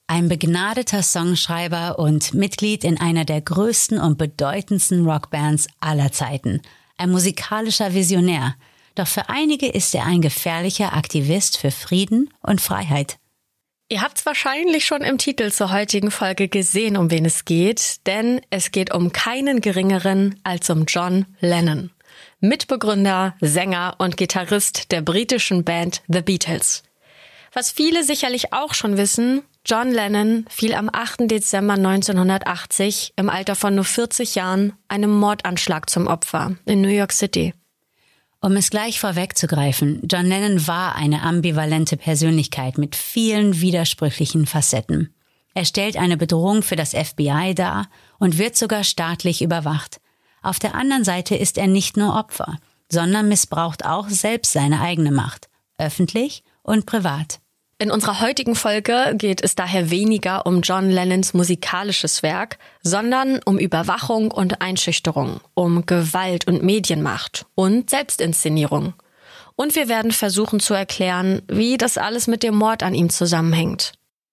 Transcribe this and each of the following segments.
Ein begnadeter Songschreiber und Mitglied in einer der größten und bedeutendsten Rockbands aller Zeiten. Ein musikalischer Visionär. Doch für einige ist er ein gefährlicher Aktivist für Frieden und Freiheit. Ihr habt's wahrscheinlich schon im Titel zur heutigen Folge gesehen, um wen es geht, denn es geht um keinen geringeren als um John Lennon. Mitbegründer, Sänger und Gitarrist der britischen Band The Beatles. Was viele sicherlich auch schon wissen, John Lennon fiel am 8. Dezember 1980 im Alter von nur 40 Jahren einem Mordanschlag zum Opfer in New York City. Um es gleich vorwegzugreifen, John Lennon war eine ambivalente Persönlichkeit mit vielen widersprüchlichen Facetten. Er stellt eine Bedrohung für das FBI dar und wird sogar staatlich überwacht. Auf der anderen Seite ist er nicht nur Opfer, sondern missbraucht auch selbst seine eigene Macht, öffentlich und privat. In unserer heutigen Folge geht es daher weniger um John Lennons musikalisches Werk, sondern um Überwachung und Einschüchterung, um Gewalt und Medienmacht und Selbstinszenierung. Und wir werden versuchen zu erklären, wie das alles mit dem Mord an ihm zusammenhängt.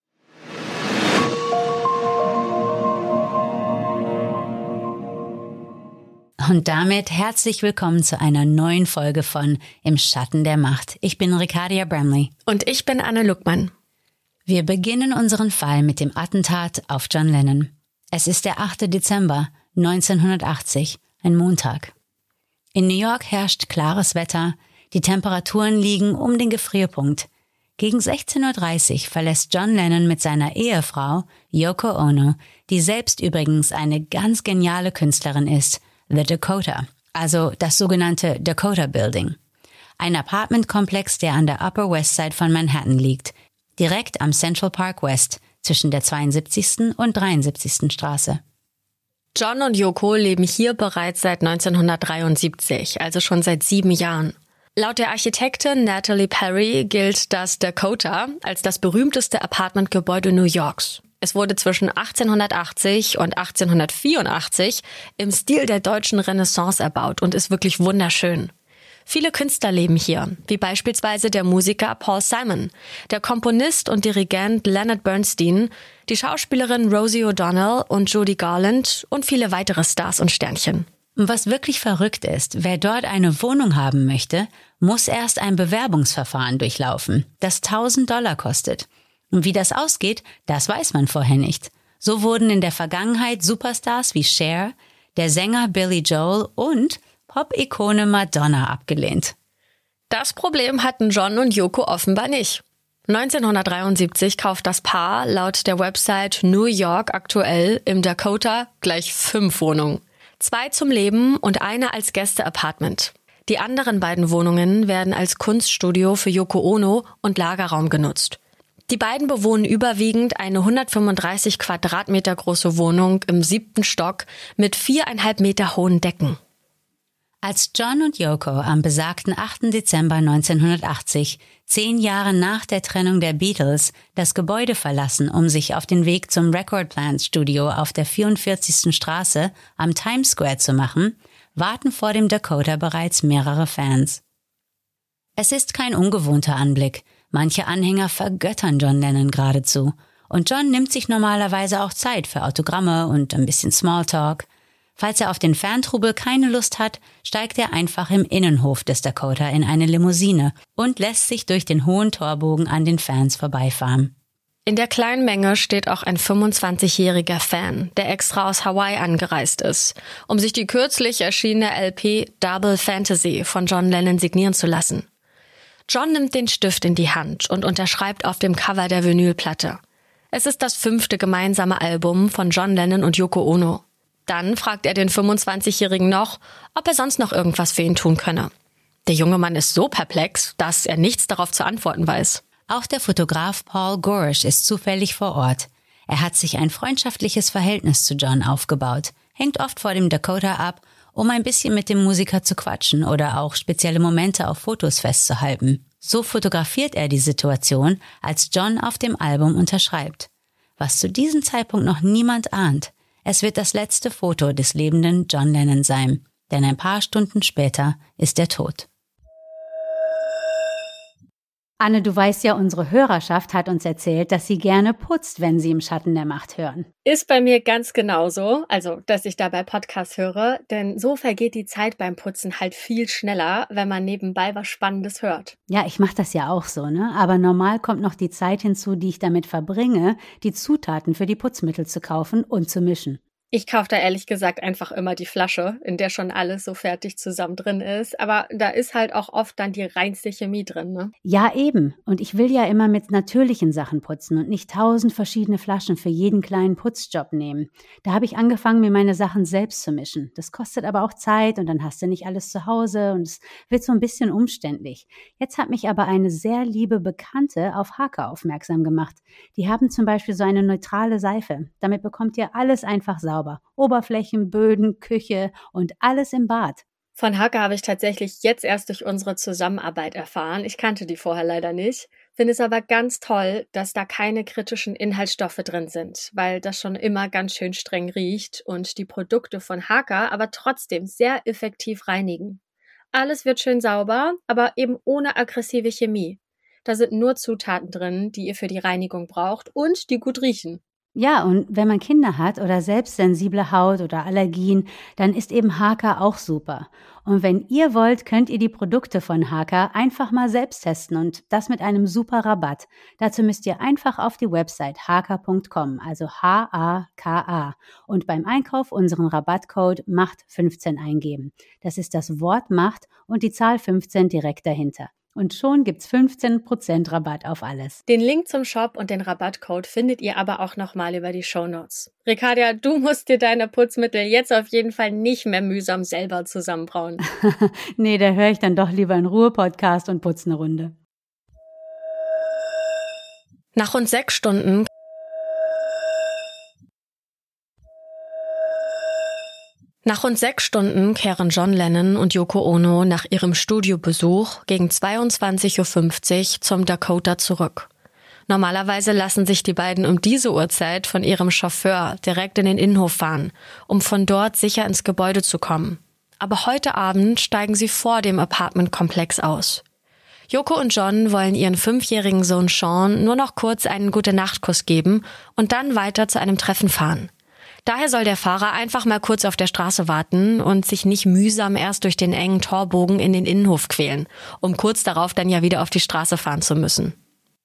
Und damit herzlich willkommen zu einer neuen Folge von Im Schatten der Macht. Ich bin Ricardia Bramley. Und ich bin Anne Luckmann. Wir beginnen unseren Fall mit dem Attentat auf John Lennon. Es ist der 8. Dezember 1980, ein Montag. In New York herrscht klares Wetter, die Temperaturen liegen um den Gefrierpunkt. Gegen 16:30 Uhr verlässt John Lennon mit seiner Ehefrau Yoko Ono, die selbst übrigens eine ganz geniale Künstlerin ist, The Dakota, also das sogenannte Dakota Building. Ein Apartmentkomplex, der an der Upper West Side von Manhattan liegt, direkt am Central Park West zwischen der 72. und 73. Straße. John und Yoko leben hier bereits seit 1973, also schon seit 7 Jahren. Laut der Architektin Natalie Perry gilt das Dakota als das berühmteste Apartmentgebäude New Yorks. Es wurde zwischen 1880 und 1884 im Stil der deutschen Renaissance erbaut und ist wirklich wunderschön. Viele Künstler leben hier, wie beispielsweise der Musiker Paul Simon, der Komponist und Dirigent Leonard Bernstein, die Schauspielerin Rosie O'Donnell und Judy Garland und viele weitere Stars und Sternchen. Was wirklich verrückt ist, wer dort eine Wohnung haben möchte, muss erst ein Bewerbungsverfahren durchlaufen, das $1.000 kostet. Und wie das ausgeht, das weiß man vorher nicht. So wurden in der Vergangenheit Superstars wie Cher, der Sänger Billy Joel und Pop-Ikone Madonna abgelehnt. Das Problem hatten John und Yoko offenbar nicht. 1973 kauft das Paar laut der Website New York aktuell im Dakota gleich 5 Wohnungen. 2 zum Leben und eine als Gäste-Apartment. Die anderen beiden Wohnungen werden als Kunststudio für Yoko Ono und Lagerraum genutzt. Die beiden bewohnen überwiegend eine 135 Quadratmeter große Wohnung im 7. Stock mit 4,5 Meter hohen Decken. Als John und Yoko am besagten 8. Dezember 1980, 10 Jahre nach der Trennung der Beatles, das Gebäude verlassen, um sich auf den Weg zum Record Plant Studio auf der 44. Straße am Times Square zu machen, warten vor dem Dakota bereits mehrere Fans. Es ist kein ungewohnter Anblick. Manche Anhänger vergöttern John Lennon geradezu. Und John nimmt sich normalerweise auch Zeit für Autogramme und ein bisschen Smalltalk. Falls er auf den Fantrubel keine Lust hat, steigt er einfach im Innenhof des Dakota in eine Limousine und lässt sich durch den hohen Torbogen an den Fans vorbeifahren. In der kleinen Menge steht auch ein 25-jähriger Fan, der extra aus Hawaii angereist ist, um sich die kürzlich erschienene LP Double Fantasy von John Lennon signieren zu lassen. John nimmt den Stift in die Hand und unterschreibt auf dem Cover der Vinylplatte. Es ist das 5. gemeinsame Album von John Lennon und Yoko Ono. Dann fragt er den 25-Jährigen noch, ob er sonst noch irgendwas für ihn tun könne. Der junge Mann ist so perplex, dass er nichts darauf zu antworten weiß. Auch der Fotograf Paul Gorish ist zufällig vor Ort. Er hat sich ein freundschaftliches Verhältnis zu John aufgebaut, hängt oft vor dem Dakota ab, um ein bisschen mit dem Musiker zu quatschen oder auch spezielle Momente auf Fotos festzuhalten. So fotografiert er die Situation, als John auf dem Album unterschreibt. Was zu diesem Zeitpunkt noch niemand ahnt: Es wird das letzte Foto des lebenden John Lennon sein, denn ein paar Stunden später ist er tot. Anne, du weißt ja, unsere Hörerschaft hat uns erzählt, dass sie gerne putzt, wenn sie im Schatten der Macht hören. Ist bei mir ganz genauso, also dass ich dabei Podcasts höre, denn so vergeht die Zeit beim Putzen halt viel schneller, wenn man nebenbei was Spannendes hört. Ja, ich mache das ja auch so, ne? Aber normal kommt noch die Zeit hinzu, die ich damit verbringe, die Zutaten für die Putzmittel zu kaufen und zu mischen. Ich kaufe da ehrlich gesagt einfach immer die Flasche, in der schon alles so fertig zusammen drin ist. Aber da ist halt auch oft dann die reinste Chemie drin, ne? Ja, eben. Und ich will ja immer mit natürlichen Sachen putzen und nicht 1000 verschiedene Flaschen für jeden kleinen Putzjob nehmen. Da habe ich angefangen, mir meine Sachen selbst zu mischen. Das kostet aber auch Zeit und dann hast du nicht alles zu Hause und es wird so ein bisschen umständlich. Jetzt hat mich aber eine sehr liebe Bekannte auf Haka aufmerksam gemacht. Die haben zum Beispiel so eine neutrale Seife. Damit bekommt ihr alles einfach sauber. Oberflächen, Böden, Küche und alles im Bad. Von Haka habe ich tatsächlich jetzt erst durch unsere Zusammenarbeit erfahren. Ich kannte die vorher leider nicht. Finde es aber ganz toll, dass da keine kritischen Inhaltsstoffe drin sind, weil das schon immer ganz schön streng riecht und die Produkte von Haka aber trotzdem sehr effektiv reinigen. Alles wird schön sauber, aber eben ohne aggressive Chemie. Da sind nur Zutaten drin, die ihr für die Reinigung braucht und die gut riechen. Ja, und wenn man Kinder hat oder selbst sensible Haut oder Allergien, dann ist eben Haka auch super. Und wenn ihr wollt, könnt ihr die Produkte von Haka einfach mal selbst testen und das mit einem super Rabatt. Dazu müsst ihr einfach auf die Website haka.com, also H-A-K-A, und beim Einkauf unseren Rabattcode MACHT15 eingeben. Das ist das Wort Macht und die Zahl 15 direkt dahinter. Und schon gibt's 15% Rabatt auf alles. Den Link zum Shop und den Rabattcode findet ihr aber auch nochmal über die Shownotes. Ricardia, du musst dir deine Putzmittel jetzt auf jeden Fall nicht mehr mühsam selber zusammenbrauen. Nee, da höre ich dann doch lieber einen Ruhe-Podcast und putz eine Runde. Nach rund 6 Stunden kehren John Lennon und Yoko Ono nach ihrem Studiobesuch gegen 22:50 Uhr zum Dakota zurück. Normalerweise lassen sich die beiden um diese Uhrzeit von ihrem Chauffeur direkt in den Innenhof fahren, um von dort sicher ins Gebäude zu kommen. Aber heute Abend steigen sie vor dem Apartmentkomplex aus. Yoko und John wollen ihren 5-jährigen Sohn Sean nur noch kurz einen Gute-Nacht-Kuss geben und dann weiter zu einem Treffen fahren. Daher soll der Fahrer einfach mal kurz auf der Straße warten und sich nicht mühsam erst durch den engen Torbogen in den Innenhof quälen, um kurz darauf dann ja wieder auf die Straße fahren zu müssen.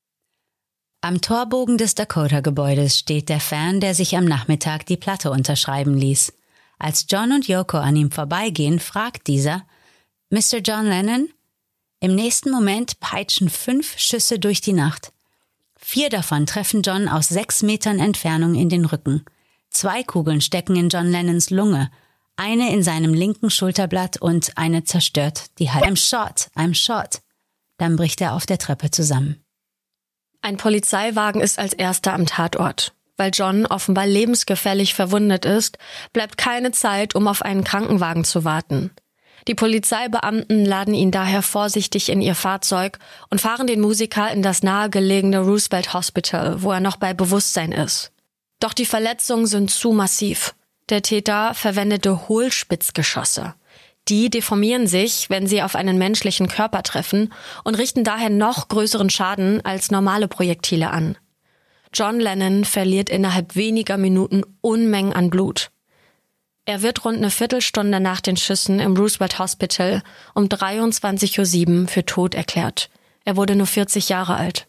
Am Torbogen des Dakota-Gebäudes steht der Fan, der sich am Nachmittag die Platte unterschreiben ließ. Als John und Yoko an ihm vorbeigehen, fragt dieser: Mr. John Lennon? Im nächsten Moment peitschen 5 Schüsse durch die Nacht. 4 davon treffen John aus 6 Metern Entfernung in den Rücken. 2 Kugeln stecken in John Lennons Lunge, eine in seinem linken Schulterblatt und eine zerstört die Halle. I'm shot. Dann bricht er auf der Treppe zusammen. Ein Polizeiwagen ist als erster am Tatort. Weil John offenbar lebensgefährlich verwundet ist, bleibt keine Zeit, um auf einen Krankenwagen zu warten. Die Polizeibeamten laden ihn daher vorsichtig in ihr Fahrzeug und fahren den Musiker in das nahegelegene Roosevelt Hospital, wo er noch bei Bewusstsein ist. Doch die Verletzungen sind zu massiv. Der Täter verwendete Hohlspitzgeschosse. Die deformieren sich, wenn sie auf einen menschlichen Körper treffen und richten daher noch größeren Schaden als normale Projektile an. John Lennon verliert innerhalb weniger Minuten Unmengen an Blut. Er wird rund eine Viertelstunde nach den Schüssen im Roosevelt Hospital um 23:07 Uhr für tot erklärt. Er wurde nur 40 Jahre alt.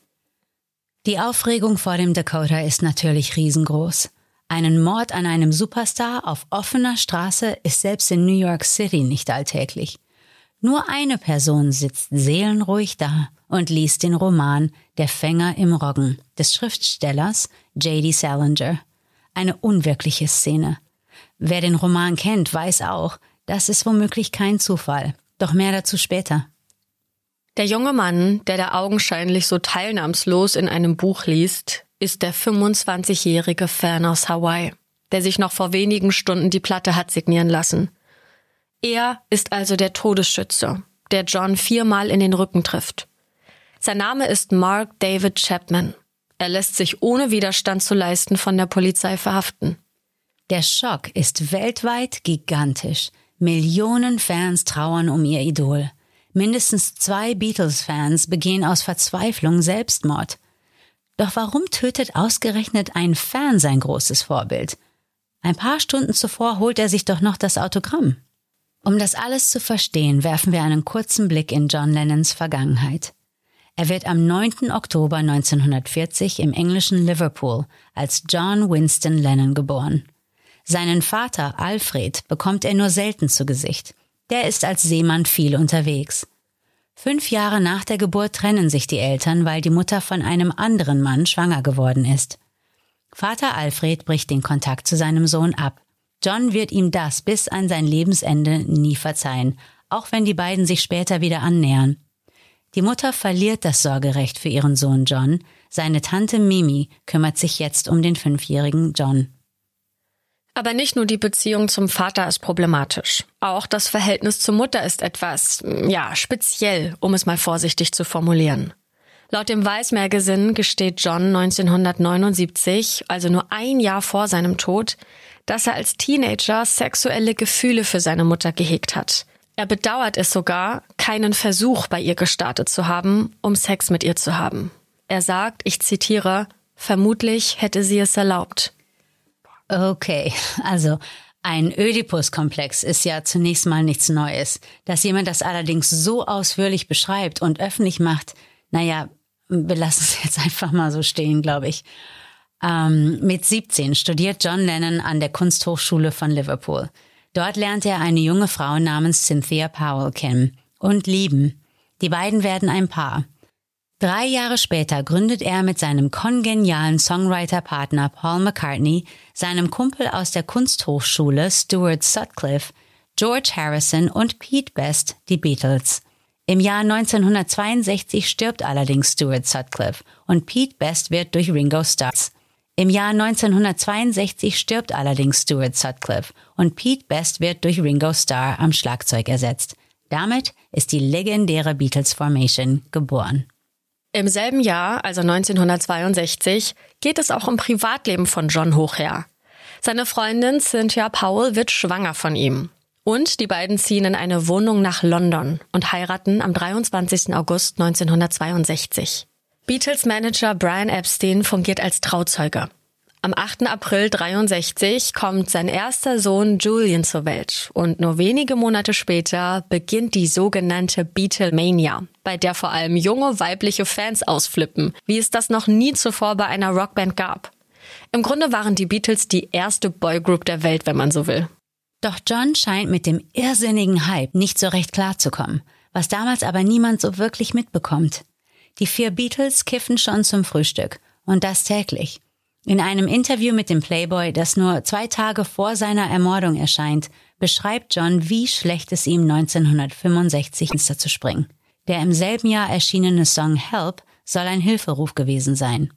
Die Aufregung vor dem Dakota ist natürlich riesengroß. Einen Mord an einem Superstar auf offener Straße ist selbst in New York City nicht alltäglich. Nur eine Person sitzt seelenruhig da und liest den Roman Der Fänger im Roggen des Schriftstellers J.D. Salinger. Eine unwirkliche Szene. Wer den Roman kennt, weiß auch, das ist womöglich kein Zufall. Doch mehr dazu später. Der junge Mann, der da augenscheinlich so teilnahmslos in einem Buch liest, ist der 25-jährige Fan aus Hawaii, der sich noch vor wenigen Stunden die Platte hat signieren lassen. Er ist also der Todesschütze, der John 4-mal in den Rücken trifft. Sein Name ist Mark David Chapman. Er lässt sich ohne Widerstand zu leisten von der Polizei verhaften. Der Schock ist weltweit gigantisch. Millionen Fans trauern um ihr Idol. Mindestens 2 Beatles-Fans begehen aus Verzweiflung Selbstmord. Doch warum tötet ausgerechnet ein Fan sein großes Vorbild? Ein paar Stunden zuvor holt er sich doch noch das Autogramm. Um das alles zu verstehen, werfen wir einen kurzen Blick in John Lennons Vergangenheit. Er wird am 9. Oktober 1940 im englischen Liverpool als John Winston Lennon geboren. Seinen Vater Alfred bekommt er nur selten zu Gesicht. Der ist als Seemann viel unterwegs. 5 Jahre nach der Geburt trennen sich die Eltern, weil die Mutter von einem anderen Mann schwanger geworden ist. Vater Alfred bricht den Kontakt zu seinem Sohn ab. John wird ihm das bis an sein Lebensende nie verzeihen, auch wenn die beiden sich später wieder annähern. Die Mutter verliert das Sorgerecht für ihren Sohn John. Seine Tante Mimi kümmert sich jetzt um den 5-jährigen John. Aber nicht nur die Beziehung zum Vater ist problematisch. Auch das Verhältnis zur Mutter ist etwas, speziell, um es mal vorsichtig zu formulieren. Laut dem Vice Magazine gesteht John 1979, also nur ein Jahr vor seinem Tod, dass er als Teenager sexuelle Gefühle für seine Mutter gehegt hat. Er bedauert es sogar, keinen Versuch bei ihr gestartet zu haben, um Sex mit ihr zu haben. Er sagt, ich zitiere, vermutlich hätte sie es erlaubt. Okay, also ein Ödipus-Komplex ist ja zunächst mal nichts Neues. Dass jemand das allerdings so ausführlich beschreibt und öffentlich macht, wir lassen es jetzt einfach mal so stehen, glaube ich. Mit 17 studiert John Lennon an der Kunsthochschule von Liverpool. Dort lernt er eine junge Frau namens Cynthia Powell kennen und lieben. Die beiden werden ein Paar. 3 Jahre später gründet er mit seinem kongenialen Songwriter-Partner Paul McCartney, seinem Kumpel aus der Kunsthochschule Stuart Sutcliffe, George Harrison und Pete Best die Beatles. Im Jahr 1962 stirbt allerdings Stuart Sutcliffe und Pete Best wird durch Ringo Starr. Am Schlagzeug ersetzt. Damit ist die legendäre Beatles Formation geboren. Im selben Jahr, also 1962, geht es auch im Privatleben von John hoch her. Seine Freundin Cynthia Powell wird schwanger von ihm. Und die beiden ziehen in eine Wohnung nach London und heiraten am 23. August 1962. Beatles-Manager Brian Epstein fungiert als Trauzeuge. Am 8. April 1963 kommt sein erster Sohn Julian zur Welt und nur wenige Monate später beginnt die sogenannte Beatlemania, bei der vor allem junge weibliche Fans ausflippen, wie es das noch nie zuvor bei einer Rockband gab. Im Grunde waren die Beatles die erste Boygroup der Welt, wenn man so will. Doch John scheint mit dem irrsinnigen Hype nicht so recht klarzukommen, was damals aber niemand so wirklich mitbekommt. Die 4 Beatles kiffen schon zum Frühstück und das täglich. In einem Interview mit dem Playboy, das nur 2 Tage vor seiner Ermordung erscheint, beschreibt John, wie schlecht es ihm 1965 ins Fenster zu springen. Der im selben Jahr erschienene Song Help soll ein Hilferuf gewesen sein.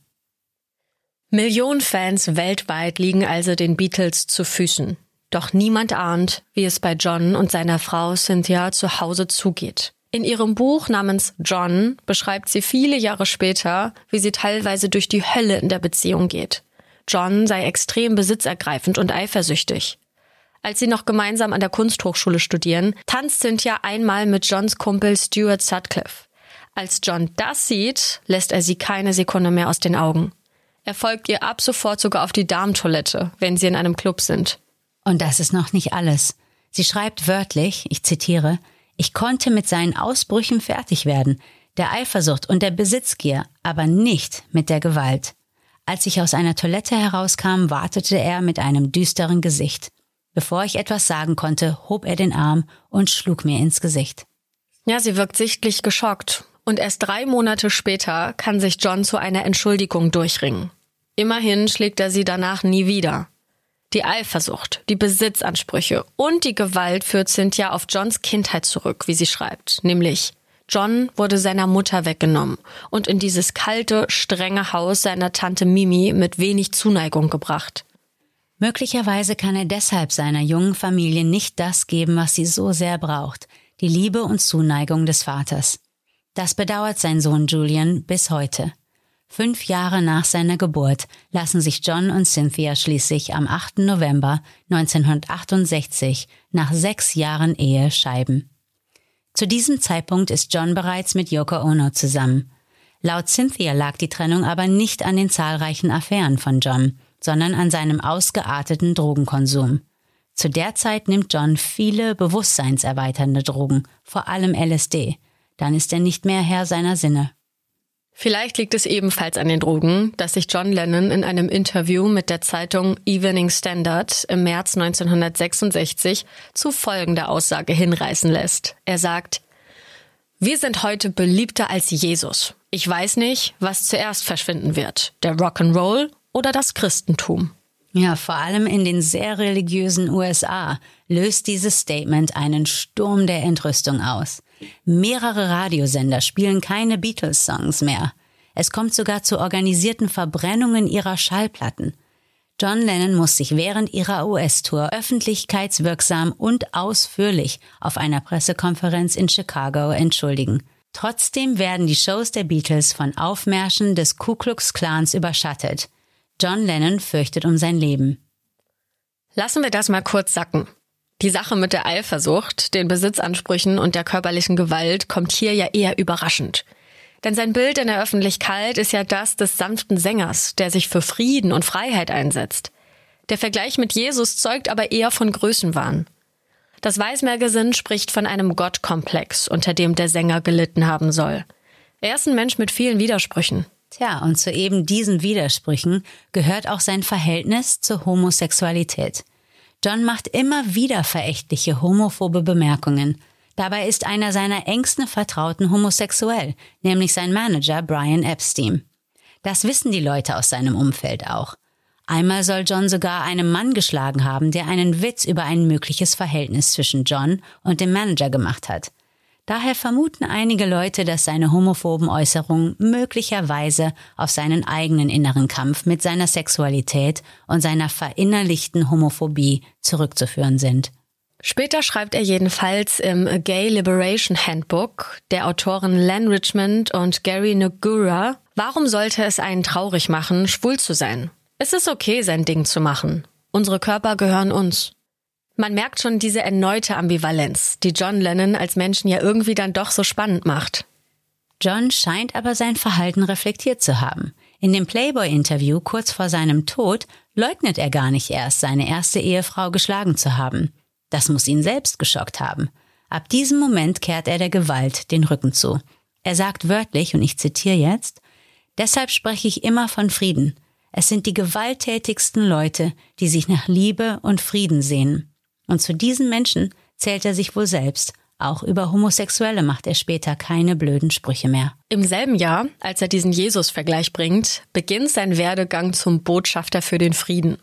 Millionen Fans weltweit liegen also den Beatles zu Füßen. Doch niemand ahnt, wie es bei John und seiner Frau Cynthia zu Hause zugeht. In ihrem Buch namens John beschreibt sie viele Jahre später, wie sie teilweise durch die Hölle in der Beziehung geht. John sei extrem besitzergreifend und eifersüchtig. Als sie noch gemeinsam an der Kunsthochschule studieren, tanzt Cynthia einmal mit Johns Kumpel Stuart Sutcliffe. Als John das sieht, lässt er sie keine Sekunde mehr aus den Augen. Er folgt ihr ab sofort sogar auf die Damentoilette, wenn sie in einem Club sind. Und das ist noch nicht alles. Sie schreibt wörtlich, ich zitiere, ich konnte mit seinen Ausbrüchen fertig werden, der Eifersucht und der Besitzgier, aber nicht mit der Gewalt. Als ich aus einer Toilette herauskam, wartete er mit einem düsteren Gesicht. Bevor ich etwas sagen konnte, hob er den Arm und schlug mir ins Gesicht. Ja, sie wirkt sichtlich geschockt. Und erst 3 Monate später kann sich John zu einer Entschuldigung durchringen. Immerhin schlägt er sie danach nie wieder. Die Eifersucht, die Besitzansprüche und die Gewalt führt Cynthia auf Johns Kindheit zurück, wie sie schreibt. Nämlich, John wurde seiner Mutter weggenommen und in dieses kalte, strenge Haus seiner Tante Mimi mit wenig Zuneigung gebracht. Möglicherweise kann er deshalb seiner jungen Familie nicht das geben, was sie so sehr braucht, die Liebe und Zuneigung des Vaters. Das bedauert sein Sohn Julian bis heute. 5 Jahre nach seiner Geburt lassen sich John und Cynthia schließlich am 8. November 1968 nach 6 Jahren Ehe scheiden. Zu diesem Zeitpunkt ist John bereits mit Yoko Ono zusammen. Laut Cynthia lag die Trennung aber nicht an den zahlreichen Affären von John, sondern an seinem ausgearteten Drogenkonsum. Zu der Zeit nimmt John viele bewusstseinserweiternde Drogen, vor allem LSD. Dann ist er nicht mehr Herr seiner Sinne. Vielleicht liegt es ebenfalls an den Drogen, dass sich John Lennon in einem Interview mit der Zeitung Evening Standard im März 1966 zu folgender Aussage hinreißen lässt. Er sagt: Wir sind heute beliebter als Jesus. Ich weiß nicht, was zuerst verschwinden wird, der Rock'n'Roll oder das Christentum. Ja, vor allem in den sehr religiösen USA löst dieses Statement einen Sturm der Entrüstung aus. Mehrere Radiosender spielen keine Beatles-Songs mehr. Es kommt sogar zu organisierten Verbrennungen ihrer Schallplatten. John Lennon muss sich während ihrer US-Tour öffentlichkeitswirksam und ausführlich auf einer Pressekonferenz in Chicago entschuldigen. Trotzdem werden die Shows der Beatles von Aufmärschen des Ku Klux Klans überschattet. John Lennon fürchtet um sein Leben. Lassen wir das mal kurz sacken. Die Sache mit der Eifersucht, den Besitzansprüchen und der körperlichen Gewalt kommt hier ja eher überraschend. Denn sein Bild in der Öffentlichkeit ist ja das des sanften Sängers, der sich für Frieden und Freiheit einsetzt. Der Vergleich mit Jesus zeugt aber eher von Größenwahn. Das Weiss-Magazine spricht von einem Gottkomplex, unter dem der Sänger gelitten haben soll. Er ist ein Mensch mit vielen Widersprüchen. Tja, und zu eben diesen Widersprüchen gehört auch sein Verhältnis zur Homosexualität. John macht immer wieder verächtliche homophobe Bemerkungen. Dabei ist einer seiner engsten Vertrauten homosexuell, nämlich sein Manager Brian Epstein. Das wissen die Leute aus seinem Umfeld auch. Einmal soll John sogar einen Mann geschlagen haben, der einen Witz über ein mögliches Verhältnis zwischen John und dem Manager gemacht hat. Daher vermuten einige Leute, dass seine homophoben Äußerungen möglicherweise auf seinen eigenen inneren Kampf mit seiner Sexualität und seiner verinnerlichten Homophobie zurückzuführen sind. Später schreibt er jedenfalls im A Gay Liberation Handbook der Autoren Len Richmond und Gary Nugura: Warum sollte es einen traurig machen, schwul zu sein? Es ist okay, sein Ding zu machen. Unsere Körper gehören uns. Man merkt schon diese erneute Ambivalenz, die John Lennon als Menschen ja irgendwie dann doch so spannend macht. John scheint aber sein Verhalten reflektiert zu haben. In dem Playboy-Interview kurz vor seinem Tod leugnet er gar nicht erst, seine erste Ehefrau geschlagen zu haben. Das muss ihn selbst geschockt haben. Ab diesem Moment kehrt er der Gewalt den Rücken zu. Er sagt wörtlich, und ich zitiere jetzt: Deshalb spreche ich immer von Frieden. Es sind die gewalttätigsten Leute, die sich nach Liebe und Frieden sehnen. Und zu diesen Menschen zählt er sich wohl selbst. Auch über Homosexuelle macht er später keine blöden Sprüche mehr. Im selben Jahr, als er diesen Jesus-Vergleich bringt, beginnt sein Werdegang zum Botschafter für den Frieden.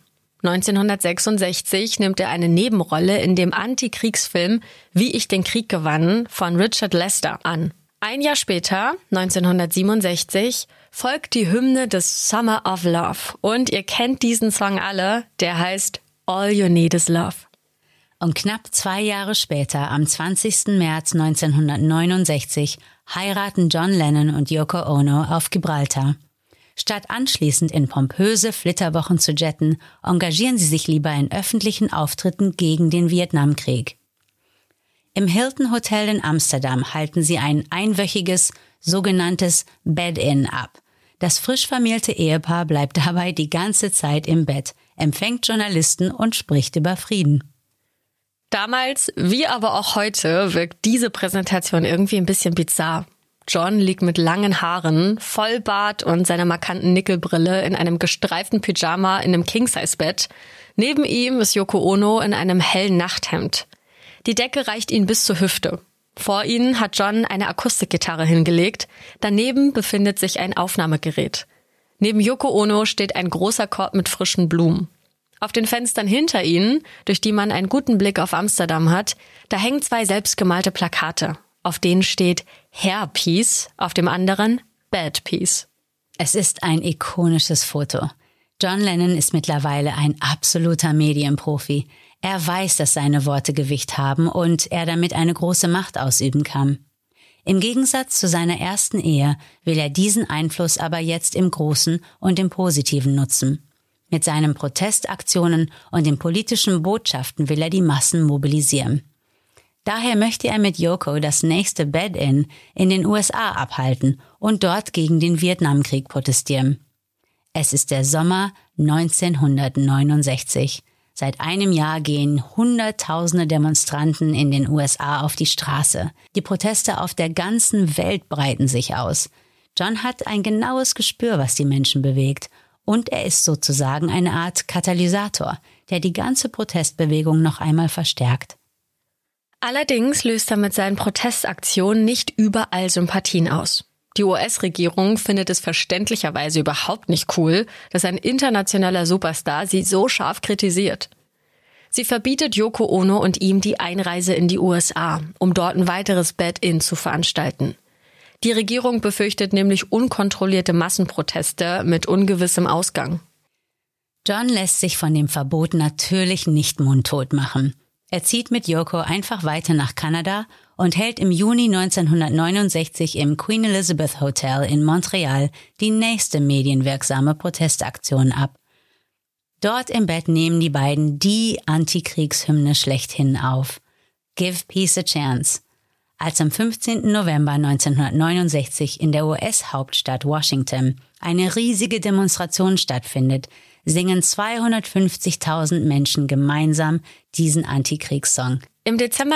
1966 nimmt er eine Nebenrolle in dem Antikriegsfilm Wie ich den Krieg gewann von Richard Lester an. Ein Jahr später, 1967, folgt die Hymne des Summer of Love. Und ihr kennt diesen Song alle, der heißt All You Need Is Love. Und knapp 2 Jahre später, am 20. März 1969, heiraten John Lennon und Yoko Ono auf Gibraltar. Statt anschließend in pompöse Flitterwochen zu jetten, engagieren sie sich lieber in öffentlichen Auftritten gegen den Vietnamkrieg. Im Hilton Hotel in Amsterdam halten sie ein einwöchiges, sogenanntes Bed-In ab. Das frisch vermählte Ehepaar bleibt dabei die ganze Zeit im Bett, empfängt Journalisten und spricht über Frieden. Damals, wie aber auch heute, wirkt diese Präsentation irgendwie ein bisschen bizarr. John liegt mit langen Haaren, Vollbart und seiner markanten Nickelbrille in einem gestreiften Pyjama in einem King-Size-Bett. Neben ihm ist Yoko Ono in einem hellen Nachthemd. Die Decke reicht ihnen bis zur Hüfte. Vor ihnen hat John eine Akustikgitarre hingelegt. Daneben befindet sich ein Aufnahmegerät. Neben Yoko Ono steht ein großer Korb mit frischen Blumen. Auf den Fenstern hinter ihnen, durch die man einen guten Blick auf Amsterdam hat, da hängen 2 selbstgemalte Plakate. Auf denen steht Hair Peace, auf dem anderen Bad Peace. Es ist ein ikonisches Foto. John Lennon ist mittlerweile ein absoluter Medienprofi. Er weiß, dass seine Worte Gewicht haben und er damit eine große Macht ausüben kann. Im Gegensatz zu seiner ersten Ehe will er diesen Einfluss aber jetzt im Großen und im Positiven nutzen. Mit seinen Protestaktionen und den politischen Botschaften will er die Massen mobilisieren. Daher möchte er mit Yoko das nächste Bed-In in den USA abhalten und dort gegen den Vietnamkrieg protestieren. Es ist der Sommer 1969. Seit einem Jahr gehen Hunderttausende Demonstranten in den USA auf die Straße. Die Proteste auf der ganzen Welt breiten sich aus. John hat ein genaues Gespür, was die Menschen bewegt. Und er ist sozusagen eine Art Katalysator, der die ganze Protestbewegung noch einmal verstärkt. Allerdings löst er mit seinen Protestaktionen nicht überall Sympathien aus. Die US-Regierung findet es verständlicherweise überhaupt nicht cool, dass ein internationaler Superstar sie so scharf kritisiert. Sie verbietet Yoko Ono und ihm die Einreise in die USA, um dort ein weiteres Bed-In zu veranstalten. Die Regierung befürchtet nämlich unkontrollierte Massenproteste mit ungewissem Ausgang. John lässt sich von dem Verbot natürlich nicht mundtot machen. Er zieht mit Yoko einfach weiter nach Kanada und hält im Juni 1969 im Queen Elizabeth Hotel in Montreal die nächste medienwirksame Protestaktion ab. Dort im Bett nehmen die beiden die Antikriegshymne schlechthin auf. Give Peace a Chance. Als am 15. November 1969 in der US-Hauptstadt Washington eine riesige Demonstration stattfindet, singen 250.000 Menschen gemeinsam diesen Antikriegssong. Im Dezember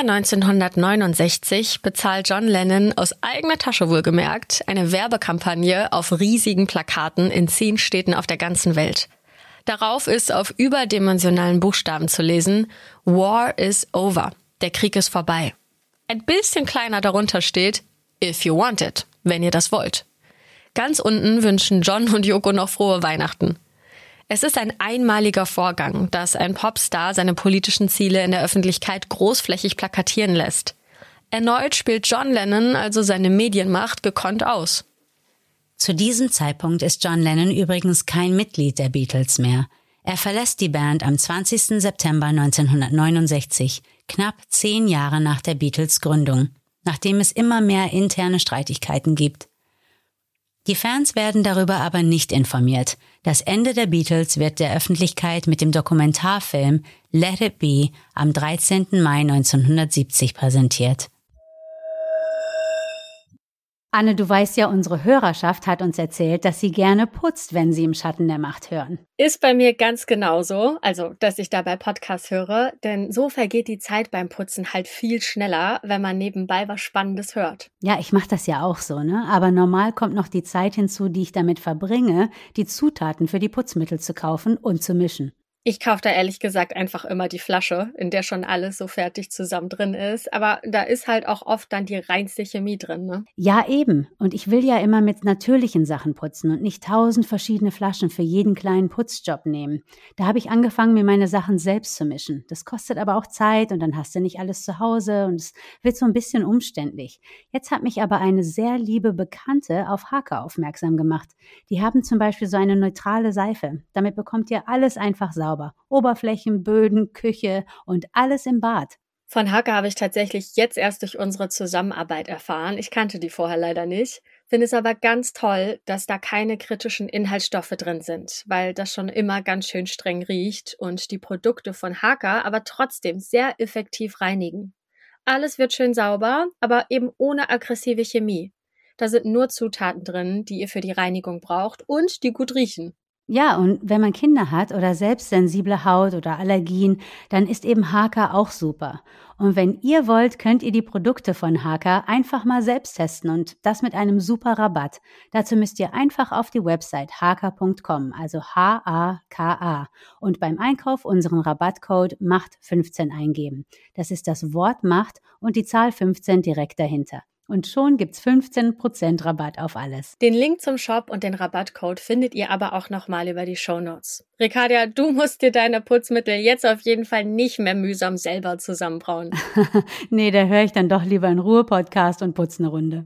1969 bezahlt John Lennon aus eigener Tasche wohlgemerkt eine Werbekampagne auf riesigen Plakaten in 10 Städten auf der ganzen Welt. Darauf ist auf überdimensionalen Buchstaben zu lesen: War is over. Der Krieg ist vorbei. Ein bisschen kleiner darunter steht: If you want it. Wenn ihr das wollt. Ganz unten wünschen John und Yoko noch frohe Weihnachten. Es ist ein einmaliger Vorgang, dass ein Popstar seine politischen Ziele in der Öffentlichkeit großflächig plakatieren lässt. Erneut spielt John Lennon also seine Medienmacht gekonnt aus. Zu diesem Zeitpunkt ist John Lennon übrigens kein Mitglied der Beatles mehr. Er verlässt die Band am 20. September 1969, knapp 10 Jahre nach der Beatles Gründung, nachdem es immer mehr interne Streitigkeiten gibt. Die Fans werden darüber aber nicht informiert. Das Ende der Beatles wird der Öffentlichkeit mit dem Dokumentarfilm Let It Be am 13. Mai 1970 präsentiert. Anne, du weißt ja, unsere Hörerschaft hat uns erzählt, dass sie gerne putzt, wenn sie im Schatten der Macht hören. Ist bei mir ganz genauso, also dass ich dabei Podcasts höre, denn so vergeht die Zeit beim Putzen halt viel schneller, wenn man nebenbei was Spannendes hört. Ja, ich mache das ja auch so, ne? Aber normal kommt noch die Zeit hinzu, die ich damit verbringe, die Zutaten für die Putzmittel zu kaufen und zu mischen. Ich kaufe da ehrlich gesagt einfach immer die Flasche, in der schon alles so fertig zusammen drin ist. Aber da ist halt auch oft dann die reinste Chemie drin, ne? Ja, eben. Und ich will ja immer mit natürlichen Sachen putzen und nicht 1000 verschiedene Flaschen für jeden kleinen Putzjob nehmen. Da habe ich angefangen, mir meine Sachen selbst zu mischen. Das kostet aber auch Zeit und dann hast du nicht alles zu Hause und es wird so ein bisschen umständlich. Jetzt hat mich aber eine sehr liebe Bekannte auf Haka aufmerksam gemacht. Die haben zum Beispiel so eine neutrale Seife. Damit bekommt ihr alles einfach sauber. Oberflächen, Böden, Küche und alles im Bad. Von Haka habe ich tatsächlich jetzt erst durch unsere Zusammenarbeit erfahren. Ich kannte die vorher leider nicht. Finde es aber ganz toll, dass da keine kritischen Inhaltsstoffe drin sind, weil das schon immer ganz schön streng riecht und die Produkte von Haka aber trotzdem sehr effektiv reinigen. Alles wird schön sauber, aber eben ohne aggressive Chemie. Da sind nur Zutaten drin, die ihr für die Reinigung braucht und die gut riechen. Ja, und wenn man Kinder hat oder selbst sensible Haut oder Allergien, dann ist eben Haka auch super. Und wenn ihr wollt, könnt ihr die Produkte von Haka einfach mal selbst testen und das mit einem super Rabatt. Dazu müsst ihr einfach auf die Website haka.com, also H-A-K-A, und beim Einkauf unseren Rabattcode MACHT15 eingeben. Das ist das Wort Macht und die Zahl 15 direkt dahinter. Und schon gibt's 15% Rabatt auf alles. Den Link zum Shop und den Rabattcode findet ihr aber auch nochmal über die Shownotes. Ricardia, du musst dir deine Putzmittel jetzt auf jeden Fall nicht mehr mühsam selber zusammenbrauen. Nee, da höre ich dann doch lieber einen Ruhe-Podcast und putze eine Runde.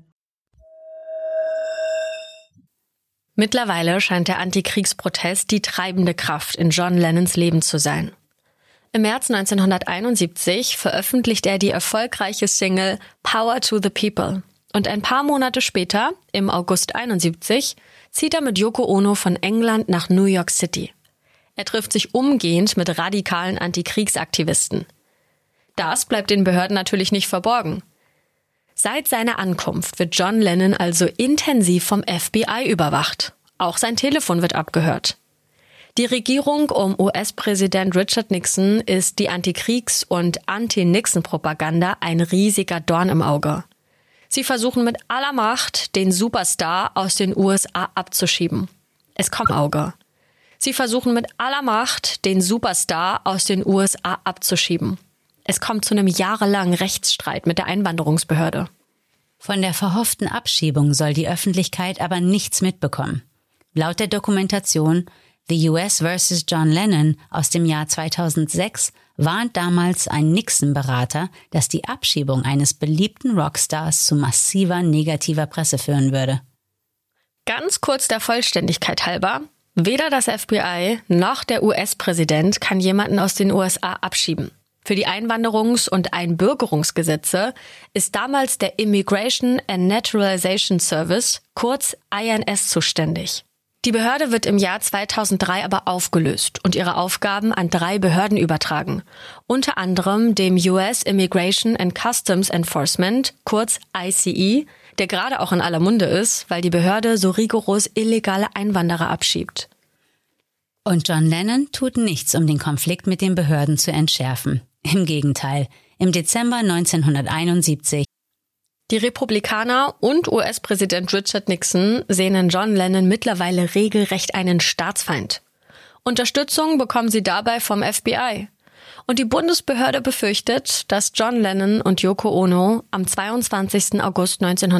Mittlerweile scheint der Antikriegsprotest die treibende Kraft in John Lennons Leben zu sein. Im März 1971 veröffentlicht er die erfolgreiche Single Power to the People. Und ein paar Monate später, im August 71, zieht er mit Yoko Ono von England nach New York City. Er trifft sich umgehend mit radikalen Antikriegsaktivisten. Das bleibt den Behörden natürlich nicht verborgen. Seit seiner Ankunft wird John Lennon also intensiv vom FBI überwacht. Auch sein Telefon wird abgehört. Die Regierung um US-Präsident Richard Nixon ist die Antikriegs- und Anti-Nixon-Propaganda ein riesiger Dorn im Auge. Sie versuchen mit aller Macht, den Superstar aus den USA abzuschieben. Es kommt Auge. Sie versuchen mit aller Macht, den Superstar aus den USA abzuschieben. Es kommt zu einem jahrelangen Rechtsstreit mit der Einwanderungsbehörde. Von der verhofften Abschiebung soll die Öffentlichkeit aber nichts mitbekommen. Laut der Dokumentation The US vs. John Lennon aus dem Jahr 2006 warnt damals ein Nixon-Berater, dass die Abschiebung eines beliebten Rockstars zu massiver negativer Presse führen würde. Ganz kurz der Vollständigkeit halber, weder das FBI noch der US-Präsident kann jemanden aus den USA abschieben. Für die Einwanderungs- und Einbürgerungsgesetze ist damals der Immigration and Naturalization Service, kurz INS, zuständig. Die Behörde wird im Jahr 2003 aber aufgelöst und ihre Aufgaben an 3 Behörden übertragen, unter anderem dem US Immigration and Customs Enforcement, kurz ICE, der gerade auch in aller Munde ist, weil die Behörde so rigoros illegale Einwanderer abschiebt. Und John Lennon tut nichts, um den Konflikt mit den Behörden zu entschärfen. Im Gegenteil, im Dezember 1971 Die Republikaner und US-Präsident Richard Nixon sehen in John Lennon mittlerweile regelrecht einen Staatsfeind. Unterstützung bekommen sie dabei vom FBI. Und die Bundesbehörde befürchtet, dass John Lennon und Yoko Ono am 22. August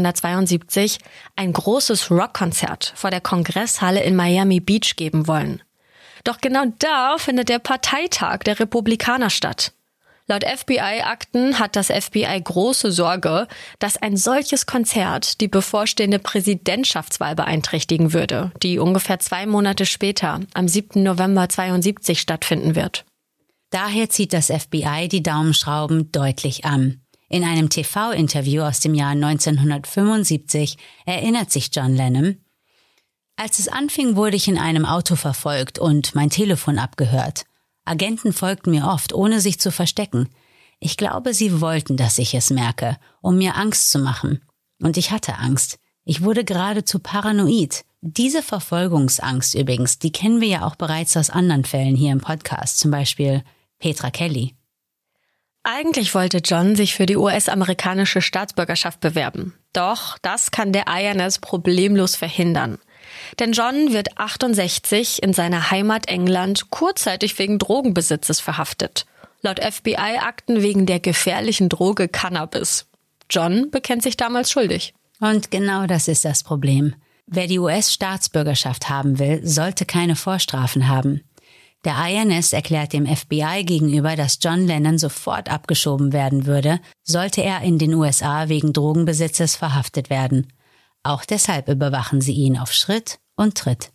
1972 ein großes Rockkonzert vor der Kongresshalle in Miami Beach geben wollen. Doch genau da findet der Parteitag der Republikaner statt. Laut FBI-Akten hat das FBI große Sorge, dass ein solches Konzert die bevorstehende Präsidentschaftswahl beeinträchtigen würde, die ungefähr 2 Monate später, am 7. November 1972 stattfinden wird. Daher zieht das FBI die Daumenschrauben deutlich an. In einem TV-Interview aus dem Jahr 1975 erinnert sich John Lennon: Als es anfing, wurde ich in einem Auto verfolgt und mein Telefon abgehört. Agenten folgten mir oft, ohne sich zu verstecken. Ich glaube, sie wollten, dass ich es merke, um mir Angst zu machen. Und ich hatte Angst. Ich wurde geradezu paranoid. Diese Verfolgungsangst übrigens, die kennen wir ja auch bereits aus anderen Fällen hier im Podcast, zum Beispiel Petra Kelly. Eigentlich wollte John sich für die US-amerikanische Staatsbürgerschaft bewerben. Doch das kann der INS problemlos verhindern. Denn John wird 68 in seiner Heimat England kurzzeitig wegen Drogenbesitzes verhaftet. Laut FBI-Akten wegen der gefährlichen Droge Cannabis. John bekennt sich damals schuldig. Und genau das ist das Problem. Wer die US-Staatsbürgerschaft haben will, sollte keine Vorstrafen haben. Der INS erklärt dem FBI gegenüber, dass John Lennon sofort abgeschoben werden würde, sollte er in den USA wegen Drogenbesitzes verhaftet werden. Auch deshalb überwachen sie ihn auf Schritt und Tritt.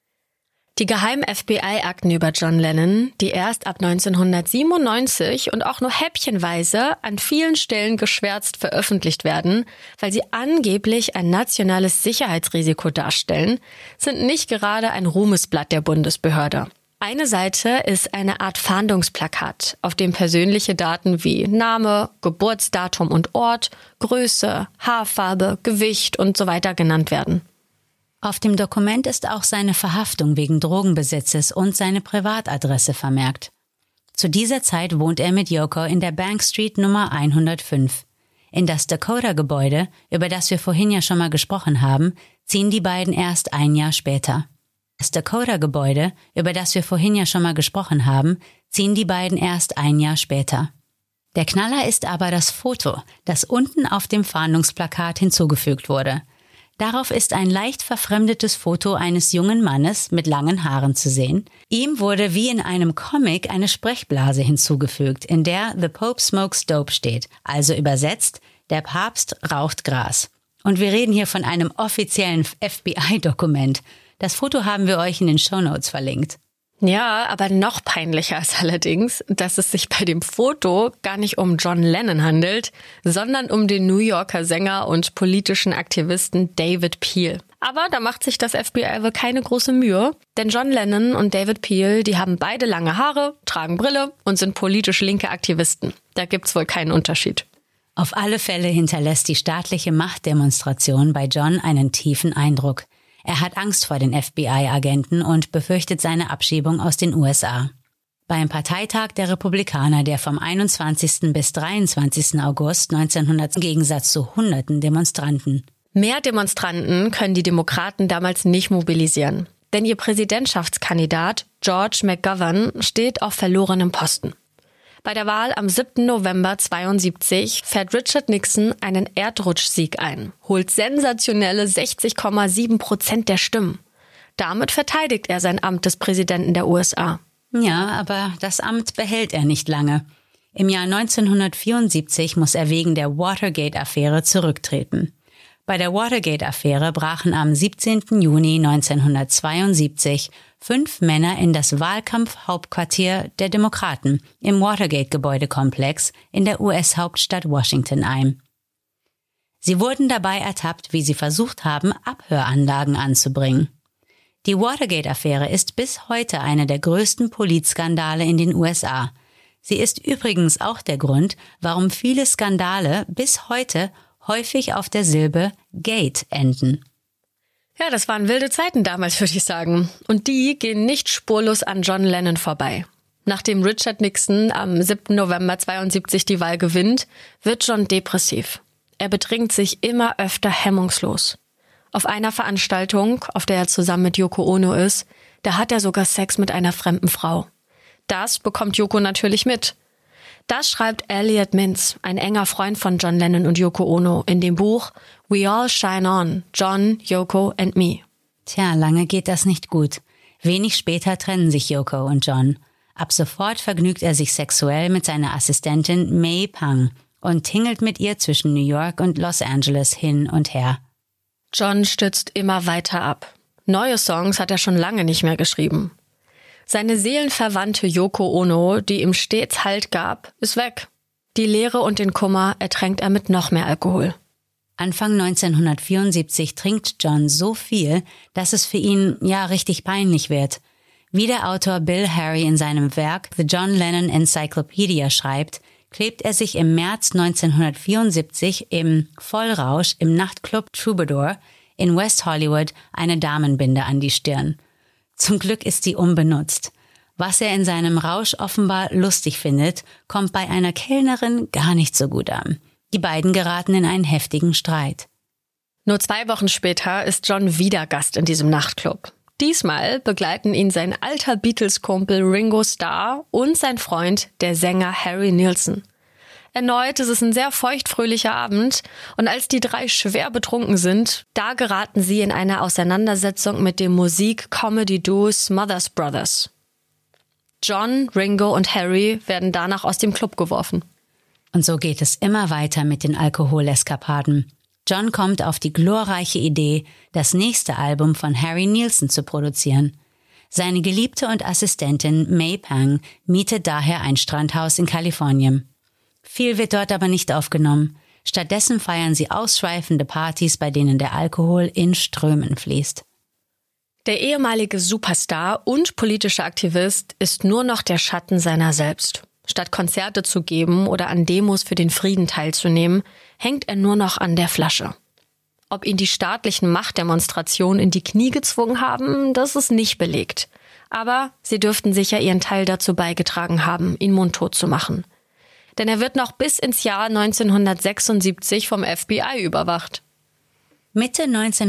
Die geheimen FBI-Akten über John Lennon, die erst ab 1997 und auch nur häppchenweise an vielen Stellen geschwärzt veröffentlicht werden, weil sie angeblich ein nationales Sicherheitsrisiko darstellen, sind nicht gerade ein Ruhmesblatt der Bundesbehörde. Eine Seite ist eine Art Fahndungsplakat, auf dem persönliche Daten wie Name, Geburtsdatum und Ort, Größe, Haarfarbe, Gewicht und so weiter genannt werden. Auf dem Dokument ist auch seine Verhaftung wegen Drogenbesitzes und seine Privatadresse vermerkt. Zu dieser Zeit wohnt er mit Yoko in der Bank Street Nummer 105. In das Dakota-Gebäude, über das wir vorhin ja schon mal gesprochen haben, ziehen die beiden erst ein Jahr später. Das Dakota-Gebäude, über das wir vorhin ja schon mal gesprochen haben, ziehen die beiden erst ein Jahr später. Der Knaller ist aber das Foto, das unten auf dem Fahndungsplakat hinzugefügt wurde. Darauf ist ein leicht verfremdetes Foto eines jungen Mannes mit langen Haaren zu sehen. Ihm wurde wie in einem Comic eine Sprechblase hinzugefügt, in der The Pope Smokes Dope steht, also übersetzt, der Papst raucht Gras. Und wir reden hier von einem offiziellen FBI-Dokument. Das Foto haben wir euch in den Shownotes verlinkt. Ja, aber noch peinlicher ist allerdings, dass es sich bei dem Foto gar nicht um John Lennon handelt, sondern um den New Yorker Sänger und politischen Aktivisten David Peel. Aber da macht sich das FBI wohl keine große Mühe, denn John Lennon und David Peel, die haben beide lange Haare, tragen Brille und sind politisch linke Aktivisten. Da gibt's wohl keinen Unterschied. Auf alle Fälle hinterlässt die staatliche Machtdemonstration bei John einen tiefen Eindruck. Er hat Angst vor den FBI-Agenten und befürchtet seine Abschiebung aus den USA. Beim Parteitag der Republikaner, der vom 21. bis 23. August 1900 im Gegensatz zu hunderten Demonstranten. Mehr Demonstranten können die Demokraten damals nicht mobilisieren, denn ihr Präsidentschaftskandidat George McGovern steht auf verlorenem Posten. Bei der Wahl am 7. November 1972 fährt Richard Nixon einen Erdrutschsieg ein, holt sensationelle 60,7% der Stimmen. Damit verteidigt er sein Amt des Präsidenten der USA. Ja, aber das Amt behält er nicht lange. Im Jahr 1974 muss er wegen der Watergate-Affäre zurücktreten. Bei der Watergate-Affäre brachen am 17. Juni 1972 5 Männer in das Wahlkampfhauptquartier der Demokraten im Watergate-Gebäudekomplex in der US-Hauptstadt Washington ein. Sie wurden dabei ertappt, wie sie versucht haben, Abhöranlagen anzubringen. Die Watergate-Affäre ist bis heute einer der größten Politskandale in den USA. Sie ist übrigens auch der Grund, warum viele Skandale bis heute häufig auf der Silbe Gate enden. Ja, das waren wilde Zeiten damals, würde ich sagen. Und die gehen nicht spurlos an John Lennon vorbei. Nachdem Richard Nixon am 7. November 1972 die Wahl gewinnt, wird John depressiv. Er betrinkt sich immer öfter hemmungslos. Auf einer Veranstaltung, auf der er zusammen mit Yoko Ono ist, da hat er sogar Sex mit einer fremden Frau. Das bekommt Yoko natürlich mit. Das schreibt Elliot Mintz, ein enger Freund von John Lennon und Yoko Ono, in dem Buch We All Shine On, John, Yoko and Me. Tja, lange geht das nicht gut. Wenig später trennen sich Yoko und John. Ab sofort vergnügt er sich sexuell mit seiner Assistentin May Pang und tingelt mit ihr zwischen New York und Los Angeles hin und her. John stürzt immer weiter ab. Neue Songs hat er schon lange nicht mehr geschrieben. Seine seelenverwandte Yoko Ono, die ihm stets Halt gab, ist weg. Die Leere und den Kummer ertränkt er mit noch mehr Alkohol. Anfang 1974 trinkt John so viel, dass es für ihn ja richtig peinlich wird. Wie der Autor Bill Harry in seinem Werk The John Lennon Encyclopedia schreibt, klebt er sich im März 1974 im Vollrausch im Nachtclub Troubadour in West Hollywood eine Damenbinde an die Stirn. Zum Glück ist sie unbenutzt. Was er in seinem Rausch offenbar lustig findet, kommt bei einer Kellnerin gar nicht so gut an. Die beiden geraten in einen heftigen Streit. Nur 2 Wochen später ist John wieder Gast in diesem Nachtclub. Diesmal begleiten ihn sein alter Beatles-Kumpel Ringo Starr und sein Freund, der Sänger Harry Nilsson. Erneut ist es ein sehr feuchtfröhlicher Abend und als die 3 schwer betrunken sind, da geraten sie in eine Auseinandersetzung mit dem Musik-Comedy-Duo Smothers Brothers. John, Ringo und Harry werden danach aus dem Club geworfen. Und so geht es immer weiter mit den Alkoholeskapaden. John kommt auf die glorreiche Idee, das nächste Album von Harry Nilsson zu produzieren. Seine Geliebte und Assistentin May Pang mietet daher ein Strandhaus in Kalifornien. Viel wird dort aber nicht aufgenommen. Stattdessen feiern sie ausschweifende Partys, bei denen der Alkohol in Strömen fließt. Der ehemalige Superstar und politische Aktivist ist nur noch der Schatten seiner selbst. Statt Konzerte zu geben oder an Demos für den Frieden teilzunehmen, hängt er nur noch an der Flasche. Ob ihn die staatlichen Machtdemonstrationen in die Knie gezwungen haben, das ist nicht belegt. Aber sie dürften sicher ihren Teil dazu beigetragen haben, ihn mundtot zu machen. Denn er wird noch bis ins Jahr 1976 vom FBI überwacht. Mitte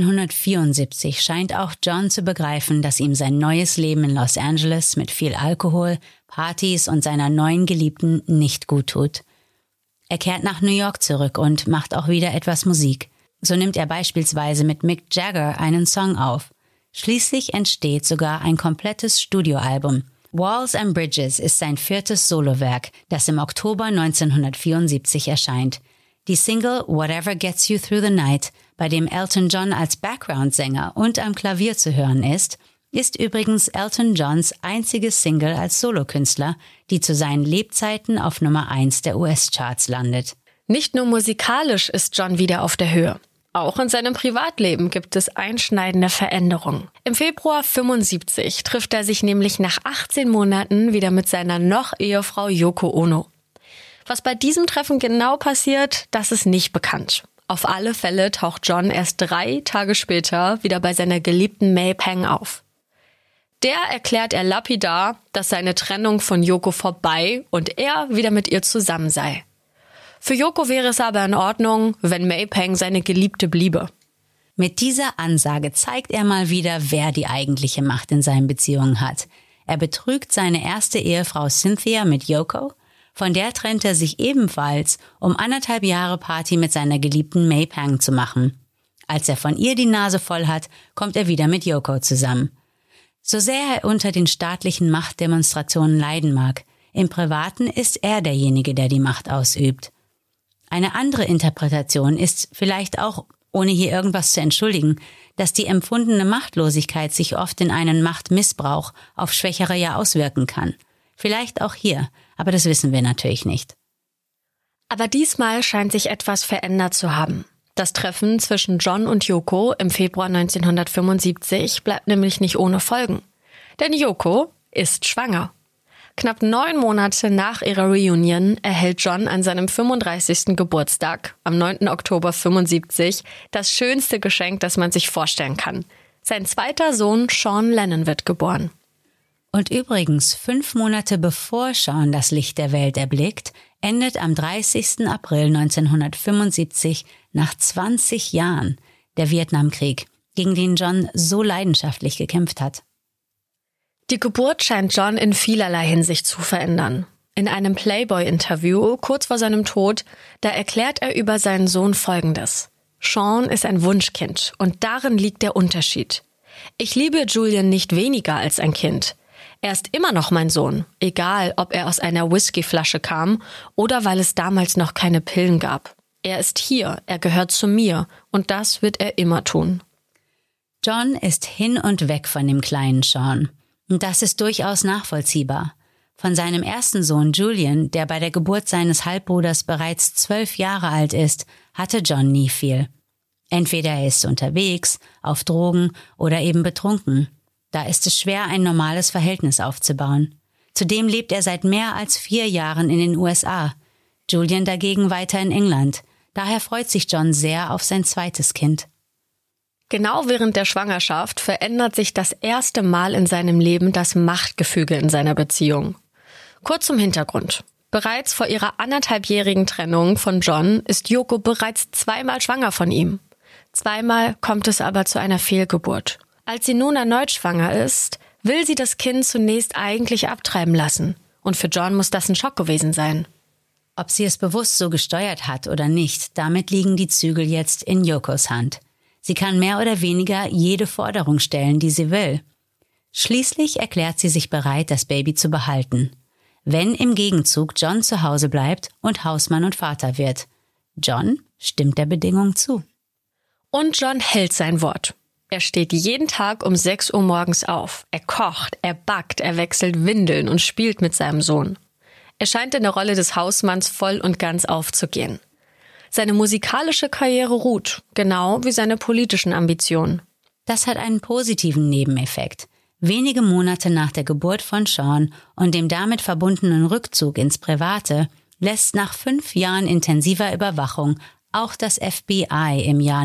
1974 scheint auch John zu begreifen, dass ihm sein neues Leben in Los Angeles mit viel Alkohol, Partys und seiner neuen Geliebten nicht gut tut. Er kehrt nach New York zurück und macht auch wieder etwas Musik. So nimmt er beispielsweise mit Mick Jagger einen Song auf. Schließlich entsteht sogar ein komplettes Studioalbum. Walls and Bridges ist sein 4. Solowerk, das im Oktober 1974 erscheint. Die Single Whatever Gets You Through the Night, bei dem Elton John als Background-Sänger und am Klavier zu hören ist übrigens Elton Johns einzige Single als Solokünstler, die zu seinen Lebzeiten auf Nummer 1 der US-Charts landet. Nicht nur musikalisch ist John wieder auf der Höhe. Auch in seinem Privatleben gibt es einschneidende Veränderungen. Im Februar 1975 trifft er sich nämlich nach 18 Monaten wieder mit seiner noch Ehefrau Yoko Ono. Was bei diesem Treffen genau passiert, das ist nicht bekannt. Auf alle Fälle taucht John erst 3 Tage später wieder bei seiner geliebten May Pang auf. Der erklärt er lapidar, dass seine Trennung von Yoko vorbei und er wieder mit ihr zusammen sei. Für Yoko wäre es aber in Ordnung, wenn May Pang seine Geliebte bliebe. Mit dieser Ansage zeigt er mal wieder, wer die eigentliche Macht in seinen Beziehungen hat. Er betrügt seine erste Ehefrau Cynthia mit Yoko, von der trennt er sich ebenfalls, um 1,5 Jahre Party mit seiner geliebten May Pang zu machen. Als er von ihr die Nase voll hat, kommt er wieder mit Yoko zusammen. So sehr er unter den staatlichen Machtdemonstrationen leiden mag, im Privaten ist er derjenige, der die Macht ausübt. Eine andere Interpretation ist vielleicht auch, ohne hier irgendwas zu entschuldigen, dass die empfundene Machtlosigkeit sich oft in einen Machtmissbrauch auf Schwächere ja auswirken kann. Vielleicht auch hier, aber das wissen wir natürlich nicht. Aber diesmal scheint sich etwas verändert zu haben. Das Treffen zwischen John und Yoko im Februar 1975 bleibt nämlich nicht ohne Folgen. Denn Yoko ist schwanger. Knapp 9 Monate nach ihrer Reunion erhält John an seinem 35. Geburtstag, am 9. Oktober 1975, das schönste Geschenk, das man sich vorstellen kann. Sein zweiter Sohn Sean Lennon wird geboren. Und übrigens, 5 Monate bevor Sean das Licht der Welt erblickt, endet am 30. April 1975 nach 20 Jahren der Vietnamkrieg, gegen den John so leidenschaftlich gekämpft hat. Die Geburt scheint John in vielerlei Hinsicht zu verändern. In einem Playboy-Interview kurz vor seinem Tod, da erklärt er über seinen Sohn Folgendes. Sean ist ein Wunschkind und darin liegt der Unterschied. Ich liebe Julian nicht weniger als ein Kind. Er ist immer noch mein Sohn, egal ob er aus einer Whiskyflasche kam oder weil es damals noch keine Pillen gab. Er ist hier, er gehört zu mir und das wird er immer tun. John ist hin und weg von dem kleinen Sean. Und das ist durchaus nachvollziehbar. Von seinem ersten Sohn Julian, der bei der Geburt seines Halbbruders bereits 12 Jahre alt ist, hatte John nie viel. Entweder er ist unterwegs, auf Drogen oder eben betrunken. Da ist es schwer, ein normales Verhältnis aufzubauen. Zudem lebt er seit mehr als 4 Jahren in den USA. Julian dagegen weiter in England. Daher freut sich John sehr auf sein zweites Kind. Genau während der Schwangerschaft verändert sich das erste Mal in seinem Leben das Machtgefüge in seiner Beziehung. Kurz zum Hintergrund. Bereits vor ihrer 1,5-jährigen Trennung von John ist Yoko bereits 2-mal schwanger von ihm. 2-mal kommt es aber zu einer Fehlgeburt. Als sie nun erneut schwanger ist, will sie das Kind zunächst eigentlich abtreiben lassen. Und für John muss das ein Schock gewesen sein. Ob sie es bewusst so gesteuert hat oder nicht, damit liegen die Zügel jetzt in Yokos Hand. Sie kann mehr oder weniger jede Forderung stellen, die sie will. Schließlich erklärt sie sich bereit, das Baby zu behalten. Wenn im Gegenzug John zu Hause bleibt und Hausmann und Vater wird. John stimmt der Bedingung zu. Und John hält sein Wort. Er steht jeden Tag um 6 Uhr morgens auf. Er kocht, er backt, er wechselt Windeln und spielt mit seinem Sohn. Er scheint in der Rolle des Hausmanns voll und ganz aufzugehen. Seine musikalische Karriere ruht, genau wie seine politischen Ambitionen. Das hat einen positiven Nebeneffekt. Wenige Monate nach der Geburt von Sean und dem damit verbundenen Rückzug ins Private lässt nach 5 Jahren intensiver Überwachung auch das FBI im Jahr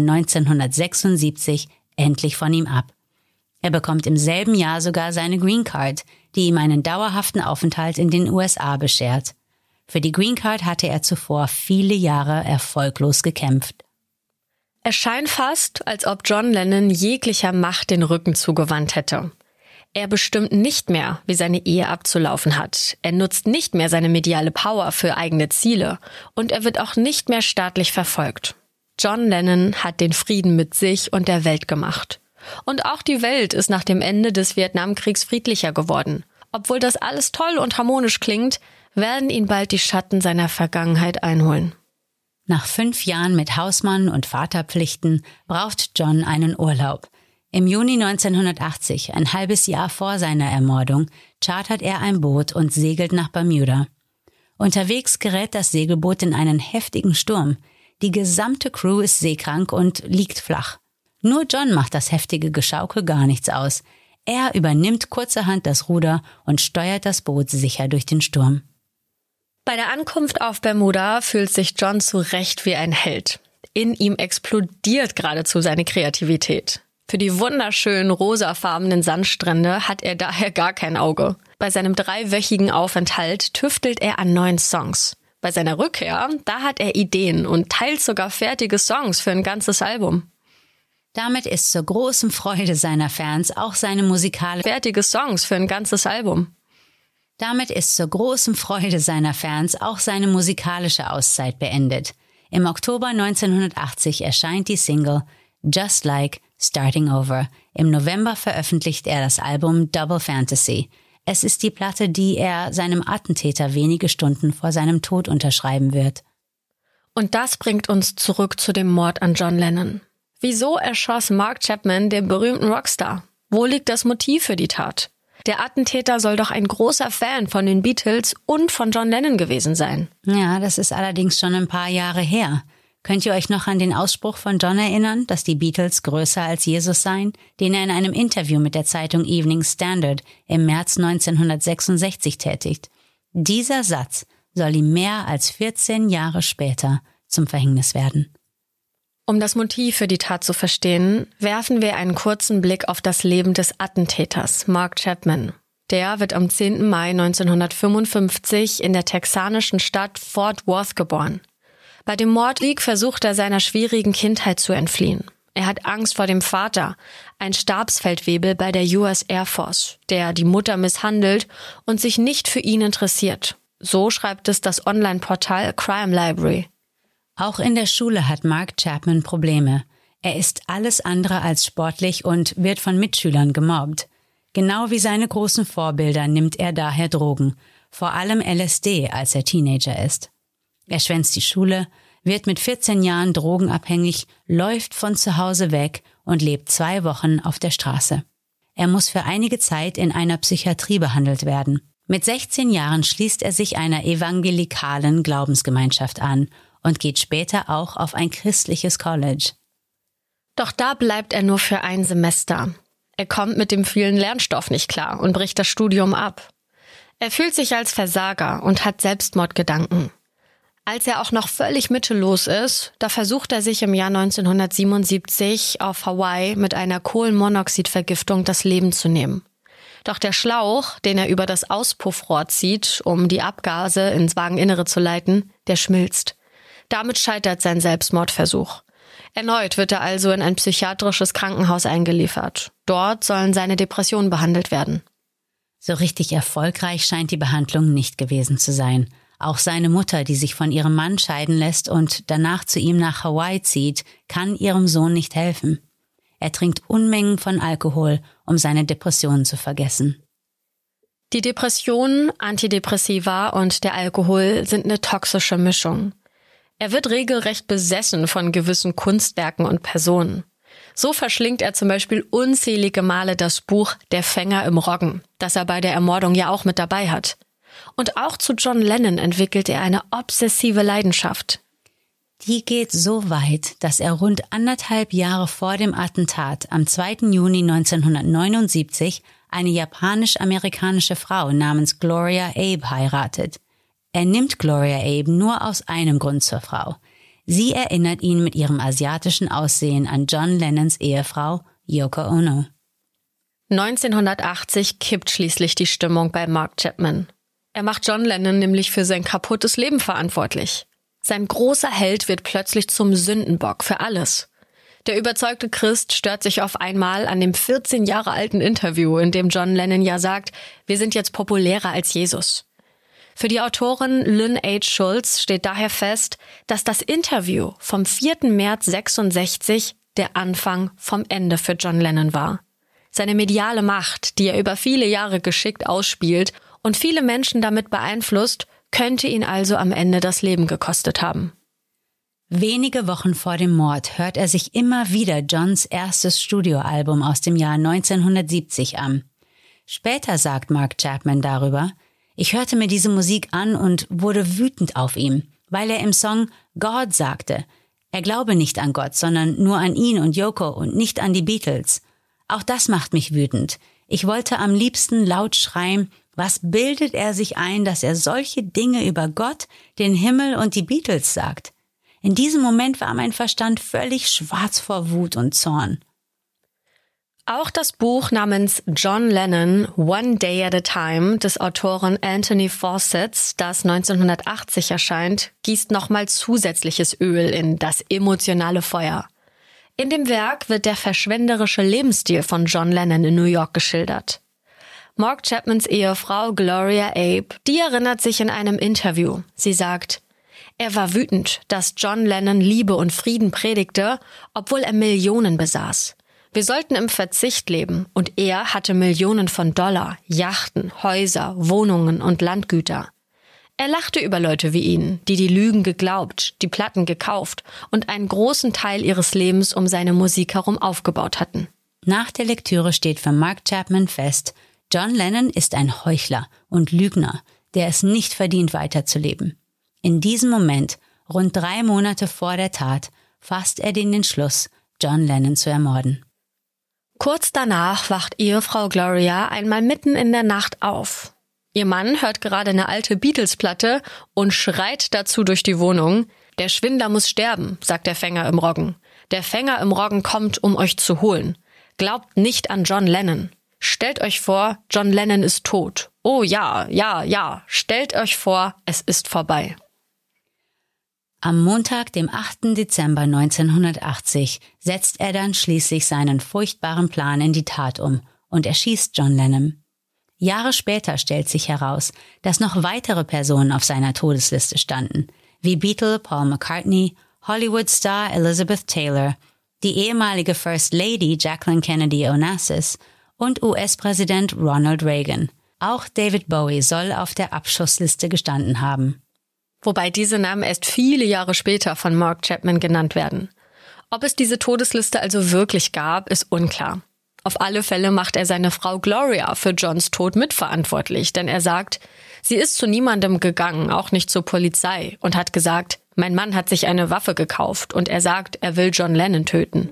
1976 endlich von ihm ab. Er bekommt im selben Jahr sogar seine Green Card, die ihm einen dauerhaften Aufenthalt in den USA beschert. Für die Green Card hatte er zuvor viele Jahre erfolglos gekämpft. Es scheint fast, als ob John Lennon jeglicher Macht den Rücken zugewandt hätte. Er bestimmt nicht mehr, wie seine Ehe abzulaufen hat. Er nutzt nicht mehr seine mediale Power für eigene Ziele. Und er wird auch nicht mehr staatlich verfolgt. John Lennon hat den Frieden mit sich und der Welt gemacht. Und auch die Welt ist nach dem Ende des Vietnamkriegs friedlicher geworden. Obwohl das alles toll und harmonisch klingt, werden ihn bald die Schatten seiner Vergangenheit einholen. Nach 5 Jahren mit Hausmann und Vaterpflichten braucht John einen Urlaub. Im Juni 1980, ein halbes Jahr vor seiner Ermordung, chartert er ein Boot und segelt nach Bermuda. Unterwegs gerät das Segelboot in einen heftigen Sturm. Die gesamte Crew ist seekrank und liegt flach. Nur John macht das heftige Geschaukel gar nichts aus. Er übernimmt kurzerhand das Ruder und steuert das Boot sicher durch den Sturm. Bei der Ankunft auf Bermuda fühlt sich John zu Recht wie ein Held. In ihm explodiert geradezu seine Kreativität. Für die wunderschönen rosafarbenen Sandstrände hat er daher gar kein Auge. Bei seinem 3-wöchigen Aufenthalt tüftelt er an neuen Songs. Bei seiner Rückkehr, da hat er Ideen und teilt sogar fertige Songs für ein ganzes Album. Damit ist zur großen Freude seiner Fans auch seine musikalische Auszeit beendet. Im Oktober 1980 erscheint die Single Just Like Starting Over. Im November veröffentlicht er das Album Double Fantasy. Es ist die Platte, die er seinem Attentäter wenige Stunden vor seinem Tod unterschreiben wird. Und das bringt uns zurück zu dem Mord an John Lennon. Wieso erschoss Mark Chapman den berühmten Rockstar? Wo liegt das Motiv für die Tat? Der Attentäter soll doch ein großer Fan von den Beatles und von John Lennon gewesen sein. Ja, das ist allerdings schon ein paar Jahre her. Könnt ihr euch noch an den Ausspruch von John erinnern, dass die Beatles größer als Jesus seien, den er in einem Interview mit der Zeitung Evening Standard im März 1966 tätigt? Dieser Satz soll ihm mehr als 14 Jahre später zum Verhängnis werden. Um das Motiv für die Tat zu verstehen, werfen wir einen kurzen Blick auf das Leben des Attentäters, Mark Chapman. Der wird am 10. Mai 1955 in der texanischen Stadt Fort Worth geboren. Bei dem Mordsieg versucht er seiner schwierigen Kindheit zu entfliehen. Er hat Angst vor dem Vater, ein Stabsfeldwebel bei der US Air Force, der die Mutter misshandelt und sich nicht für ihn interessiert. So schreibt es das Online-Portal Crime Library. Auch in der Schule hat Mark Chapman Probleme. Er ist alles andere als sportlich und wird von Mitschülern gemobbt. Genau wie seine großen Vorbilder nimmt er daher Drogen, vor allem LSD, als er Teenager ist. Er schwänzt die Schule, wird mit 14 Jahren drogenabhängig, läuft von zu Hause weg und lebt 2 Wochen auf der Straße. Er muss für einige Zeit in einer Psychiatrie behandelt werden. Mit 16 Jahren schließt er sich einer evangelikalen Glaubensgemeinschaft an und geht später auch auf ein christliches College. Doch da bleibt er nur für ein Semester. Er kommt mit dem vielen Lernstoff nicht klar und bricht das Studium ab. Er fühlt sich als Versager und hat Selbstmordgedanken. Als er auch noch völlig mittellos ist, da versucht er sich im Jahr 1977 auf Hawaii mit einer Kohlenmonoxidvergiftung das Leben zu nehmen. Doch der Schlauch, den er über das Auspuffrohr zieht, um die Abgase ins Wageninnere zu leiten, der schmilzt. Damit scheitert sein Selbstmordversuch. Erneut wird er also in ein psychiatrisches Krankenhaus eingeliefert. Dort sollen seine Depressionen behandelt werden. So richtig erfolgreich scheint die Behandlung nicht gewesen zu sein. Auch seine Mutter, die sich von ihrem Mann scheiden lässt und danach zu ihm nach Hawaii zieht, kann ihrem Sohn nicht helfen. Er trinkt Unmengen von Alkohol, um seine Depressionen zu vergessen. Die Depressionen, Antidepressiva und der Alkohol sind eine toxische Mischung. Er wird regelrecht besessen von gewissen Kunstwerken und Personen. So verschlingt er zum Beispiel unzählige Male das Buch Der Fänger im Roggen, das er bei der Ermordung ja auch mit dabei hat. Und auch zu John Lennon entwickelt er eine obsessive Leidenschaft. Die geht so weit, dass er rund 1,5 Jahre vor dem Attentat am 2. Juni 1979 eine japanisch-amerikanische Frau namens Gloria Abe heiratet. Er nimmt Gloria Abe nur aus einem Grund zur Frau. Sie erinnert ihn mit ihrem asiatischen Aussehen an John Lennons Ehefrau Yoko Ono. 1980 kippt schließlich die Stimmung bei Mark Chapman. Er macht John Lennon nämlich für sein kaputtes Leben verantwortlich. Sein großer Held wird plötzlich zum Sündenbock für alles. Der überzeugte Christ stört sich auf einmal an dem 14 Jahre alten Interview, in dem John Lennon ja sagt, wir sind jetzt populärer als Jesus. Für die Autorin Lynn H. Schulz steht daher fest, dass das Interview vom 4. März 1966 der Anfang vom Ende für John Lennon war. Seine mediale Macht, die er über viele Jahre geschickt ausspielt und viele Menschen damit beeinflusst, könnte ihn also am Ende das Leben gekostet haben. Wenige Wochen vor dem Mord hört er sich immer wieder Johns erstes Studioalbum aus dem Jahr 1970 an. Später sagt Mark Chapman darüber, ich hörte mir diese Musik an und wurde wütend auf ihn, weil er im Song God sagte. Er glaube nicht an Gott, sondern nur an ihn und Yoko und nicht an die Beatles. Auch das macht mich wütend. Ich wollte am liebsten laut schreien, Was bildet er sich ein, dass er solche Dinge über Gott, den Himmel und die Beatles sagt? In diesem Moment war mein Verstand völlig schwarz vor Wut und Zorn. Auch das Buch namens John Lennon, One Day at a Time des Autoren Anthony Fawcett, das 1980 erscheint, gießt nochmal zusätzliches Öl in das emotionale Feuer. In dem Werk wird der verschwenderische Lebensstil von John Lennon in New York geschildert. Mark Chapmans Ehefrau Gloria Abe, die erinnert sich in einem Interview. Sie sagt, er war wütend, dass John Lennon Liebe und Frieden predigte, obwohl er Millionen besaß. Wir sollten im Verzicht leben und er hatte Millionen von Dollar, Yachten, Häuser, Wohnungen und Landgüter. Er lachte über Leute wie ihn, die Lügen geglaubt, die Platten gekauft und einen großen Teil ihres Lebens um seine Musik herum aufgebaut hatten. Nach der Lektüre steht für Mark Chapman fest, John Lennon ist ein Heuchler und Lügner, der es nicht verdient, weiterzuleben. In diesem Moment, rund 3 Monate vor der Tat, fasst er den Entschluss, John Lennon zu ermorden. Kurz danach wacht Ehefrau Gloria einmal mitten in der Nacht auf. Ihr Mann hört gerade eine alte Beatles-Platte und schreit dazu durch die Wohnung. Der Schwindler muss sterben, sagt der Fänger im Roggen. Der Fänger im Roggen kommt, um euch zu holen. Glaubt nicht an John Lennon. Stellt euch vor, John Lennon ist tot. Oh ja, ja, ja. Stellt euch vor, es ist vorbei. Am Montag, dem 8. Dezember 1980, setzt er dann schließlich seinen furchtbaren Plan in die Tat um und erschießt John Lennon. Jahre später stellt sich heraus, dass noch weitere Personen auf seiner Todesliste standen, wie Beatle Paul McCartney, Hollywood-Star Elizabeth Taylor, die ehemalige First Lady Jacqueline Kennedy Onassis und US-Präsident Ronald Reagan. Auch David Bowie soll auf der Abschussliste gestanden haben. Wobei diese Namen erst viele Jahre später von Mark Chapman genannt werden. Ob es diese Todesliste also wirklich gab, ist unklar. Auf alle Fälle macht er seine Frau Gloria für Johns Tod mitverantwortlich, denn er sagt, sie ist zu niemandem gegangen, auch nicht zur Polizei, und hat gesagt, mein Mann hat sich eine Waffe gekauft und er sagt, er will John Lennon töten.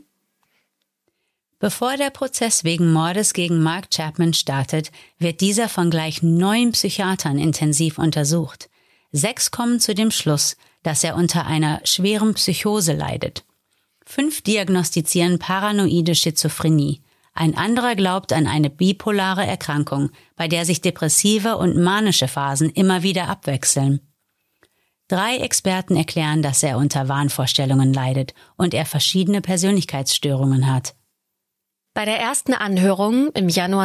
Bevor der Prozess wegen Mordes gegen Mark Chapman startet, wird dieser von gleich 9 Psychiatern intensiv untersucht. 6 kommen zu dem Schluss, dass er unter einer schweren Psychose leidet. 5 diagnostizieren paranoide Schizophrenie. Ein anderer glaubt an eine bipolare Erkrankung, bei der sich depressive und manische Phasen immer wieder abwechseln. 3 Experten erklären, dass er unter Wahnvorstellungen leidet und er verschiedene Persönlichkeitsstörungen hat. Bei der ersten Anhörung im Januar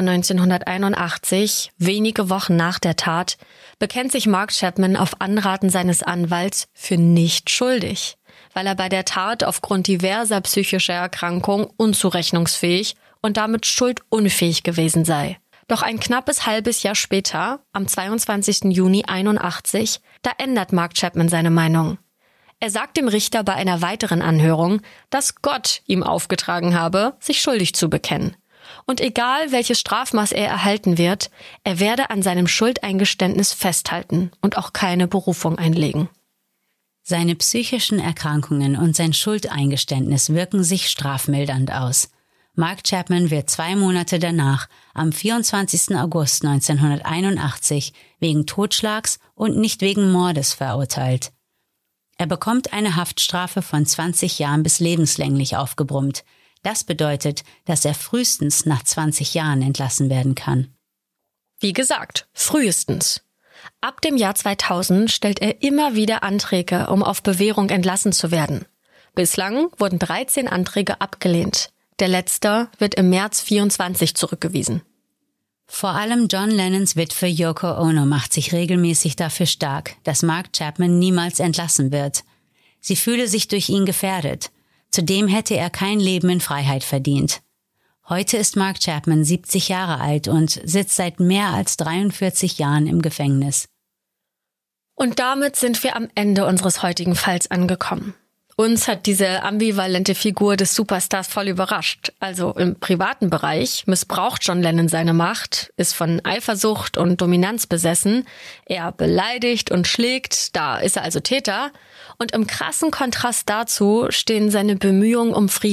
1981, wenige Wochen nach der Tat, bekennt sich Mark Chapman auf Anraten seines Anwalts für nicht schuldig, weil er bei der Tat aufgrund diverser psychischer Erkrankungen unzurechnungsfähig und damit schuldunfähig gewesen sei. Doch ein knappes halbes Jahr später, am 22. Juni 81, da ändert Mark Chapman seine Meinung. Er sagt dem Richter bei einer weiteren Anhörung, dass Gott ihm aufgetragen habe, sich schuldig zu bekennen. Und egal, welches Strafmaß er erhalten wird, er werde an seinem Schuldeingeständnis festhalten und auch keine Berufung einlegen. Seine psychischen Erkrankungen und sein Schuldeingeständnis wirken sich strafmildernd aus. Mark Chapman wird 2 Monate danach, am 24. August 1981, wegen Totschlags und nicht wegen Mordes verurteilt. Er bekommt eine Haftstrafe von 20 Jahren bis lebenslänglich aufgebrummt. Das bedeutet, dass er frühestens nach 20 Jahren entlassen werden kann. Wie gesagt, frühestens. Ab dem Jahr 2000 stellt er immer wieder Anträge, um auf Bewährung entlassen zu werden. Bislang wurden 13 Anträge abgelehnt. Der letzte wird im März 24 zurückgewiesen. Vor allem John Lennons Witwe Yoko Ono macht sich regelmäßig dafür stark, dass Mark Chapman niemals entlassen wird. Sie fühle sich durch ihn gefährdet. Zudem hätte er kein Leben in Freiheit verdient. Heute ist Mark Chapman 70 Jahre alt und sitzt seit mehr als 43 Jahren im Gefängnis. Und damit sind wir am Ende unseres heutigen Falls angekommen. Uns hat diese ambivalente Figur des Superstars voll überrascht. Also im privaten Bereich missbraucht John Lennon seine Macht, ist von Eifersucht und Dominanz besessen. Er beleidigt und schlägt, da ist er also Täter. Und im krassen Kontrast dazu stehen seine Bemühungen um Frieden.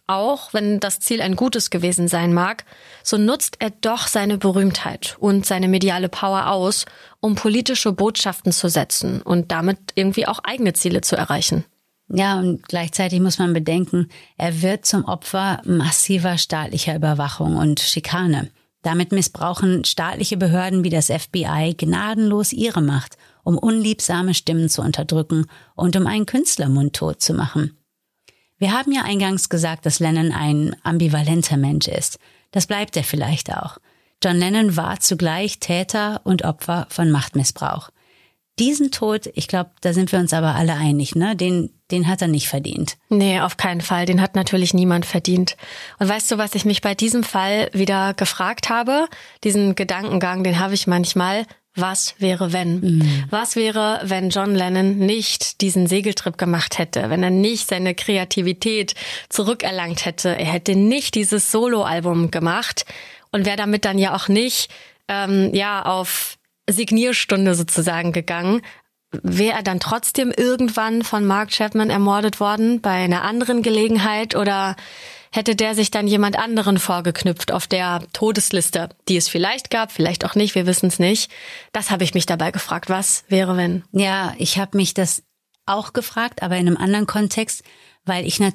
auch wenn das Ziel ein gutes gewesen sein mag, so nutzt er doch seine Berühmtheit und seine mediale Power aus, um politische Botschaften zu setzen und damit irgendwie auch eigene Ziele zu erreichen. Ja, und gleichzeitig muss man bedenken, er wird zum Opfer massiver staatlicher Überwachung und Schikane. Damit missbrauchen staatliche Behörden wie das FBI gnadenlos ihre Macht, um unliebsame Stimmen zu unterdrücken und um einen Künstler mundtot zu machen. Wir haben ja eingangs gesagt, dass Lennon ein ambivalenter Mensch ist. Das bleibt er vielleicht auch. John Lennon war zugleich Täter und Opfer von Machtmissbrauch. Diesen Tod, ich glaube, da sind wir uns aber alle einig, ne? Den hat er nicht verdient. Nee, auf keinen Fall. Den hat natürlich niemand verdient. Und weißt du, was ich mich bei diesem Fall wieder gefragt habe? Diesen Gedankengang, den habe ich manchmal. Was wäre, wenn? Was wäre, wenn John Lennon nicht diesen Segeltrip gemacht hätte, wenn er nicht seine Kreativität zurückerlangt hätte, er hätte nicht dieses Soloalbum gemacht und wäre damit dann ja auch nicht auf Signierstunde sozusagen gegangen, wäre er dann trotzdem irgendwann von Mark Chapman ermordet worden bei einer anderen Gelegenheit oder hätte der sich dann jemand anderen vorgeknüpft auf der Todesliste, die es vielleicht gab, vielleicht auch nicht, wir wissen es nicht. Das habe ich mich dabei gefragt. Was wäre, wenn? Ja, ich habe mich das auch gefragt, aber in einem anderen Kontext, weil ich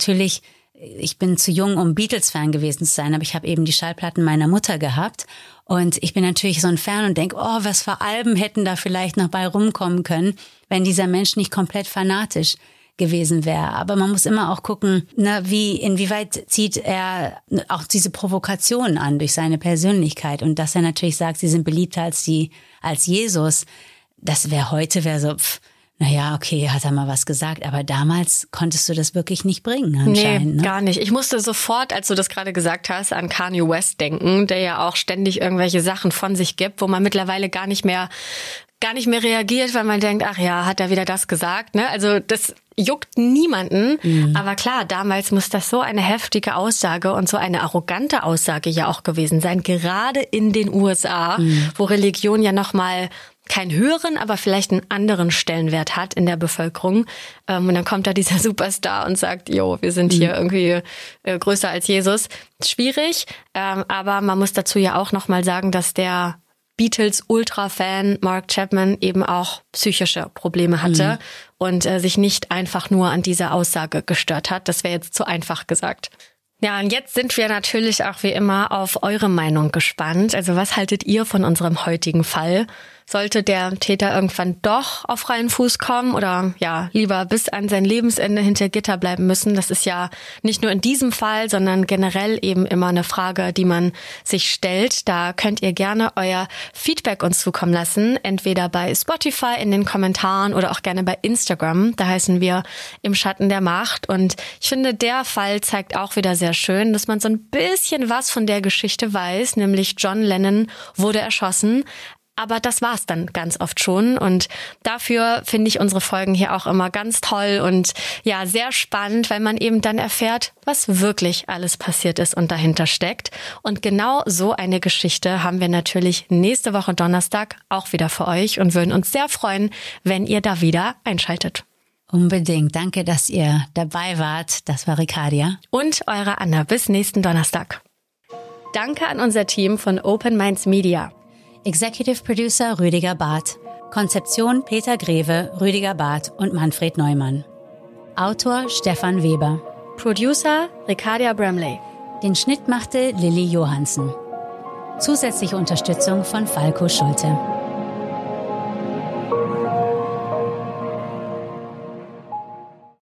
bin zu jung, um Beatles-Fan gewesen zu sein, aber ich habe eben die Schallplatten meiner Mutter gehabt und ich bin natürlich so ein Fan und denke, oh, was für Alben hätten da vielleicht noch bei rumkommen können, wenn dieser Mensch nicht komplett fanatisch gewesen wäre. Aber man muss immer auch gucken, inwieweit zieht er auch diese Provokationen an durch seine Persönlichkeit und dass er natürlich sagt, sie sind beliebter als Jesus. Das wäre so, naja, okay, hat er mal was gesagt, aber damals konntest du das wirklich nicht bringen anscheinend. Nee, gar nicht. Ich musste sofort, als du das gerade gesagt hast, an Kanye West denken, der ja auch ständig irgendwelche Sachen von sich gibt, wo man mittlerweile gar nicht mehr reagiert, weil man denkt, ach ja, hat er wieder das gesagt, ne? Also das juckt niemanden. Aber klar, damals muss das so eine heftige Aussage und so eine arrogante Aussage ja auch gewesen sein, gerade in den USA, wo Religion ja nochmal keinen höheren, aber vielleicht einen anderen Stellenwert hat in der Bevölkerung. Und dann kommt da dieser Superstar und sagt, wir sind hier irgendwie größer als Jesus. Schwierig, aber man muss dazu ja auch nochmal sagen, dass der Beatles-Ultra-Fan Mark Chapman eben auch psychische Probleme hatte und sich nicht einfach nur an dieser Aussage gestört hat. Das wäre jetzt zu einfach gesagt. Ja, und jetzt sind wir natürlich auch wie immer auf eure Meinung gespannt. Also was haltet ihr von unserem heutigen Fall? Sollte der Täter irgendwann doch auf freien Fuß kommen oder lieber bis an sein Lebensende hinter Gitter bleiben müssen? Das ist ja nicht nur in diesem Fall, sondern generell eben immer eine Frage, die man sich stellt. Da könnt ihr gerne euer Feedback uns zukommen lassen, entweder bei Spotify in den Kommentaren oder auch gerne bei Instagram. Da heißen wir Im Schatten der Macht. Und ich finde, der Fall zeigt auch wieder sehr schön, dass man so ein bisschen was von der Geschichte weiß, nämlich John Lennon wurde erschossen. Aber das war's dann ganz oft schon und dafür finde ich unsere Folgen hier auch immer ganz toll und sehr spannend, weil man eben dann erfährt, was wirklich alles passiert ist und dahinter steckt. Und genau so eine Geschichte haben wir natürlich nächste Woche Donnerstag auch wieder für euch und würden uns sehr freuen, wenn ihr da wieder einschaltet. Unbedingt. Danke, dass ihr dabei wart. Das war Ricardia. Und eure Anna. Bis nächsten Donnerstag. Danke an unser Team von Open Minds Media. Executive Producer Rüdiger Barth. Konzeption Peter Greve, Rüdiger Barth und Manfred Neumann. Autor Stefan Weber. Producer Ricardia Bramley. Den Schnitt machte Lilly Johansen. Zusätzliche Unterstützung von Falco Schulte.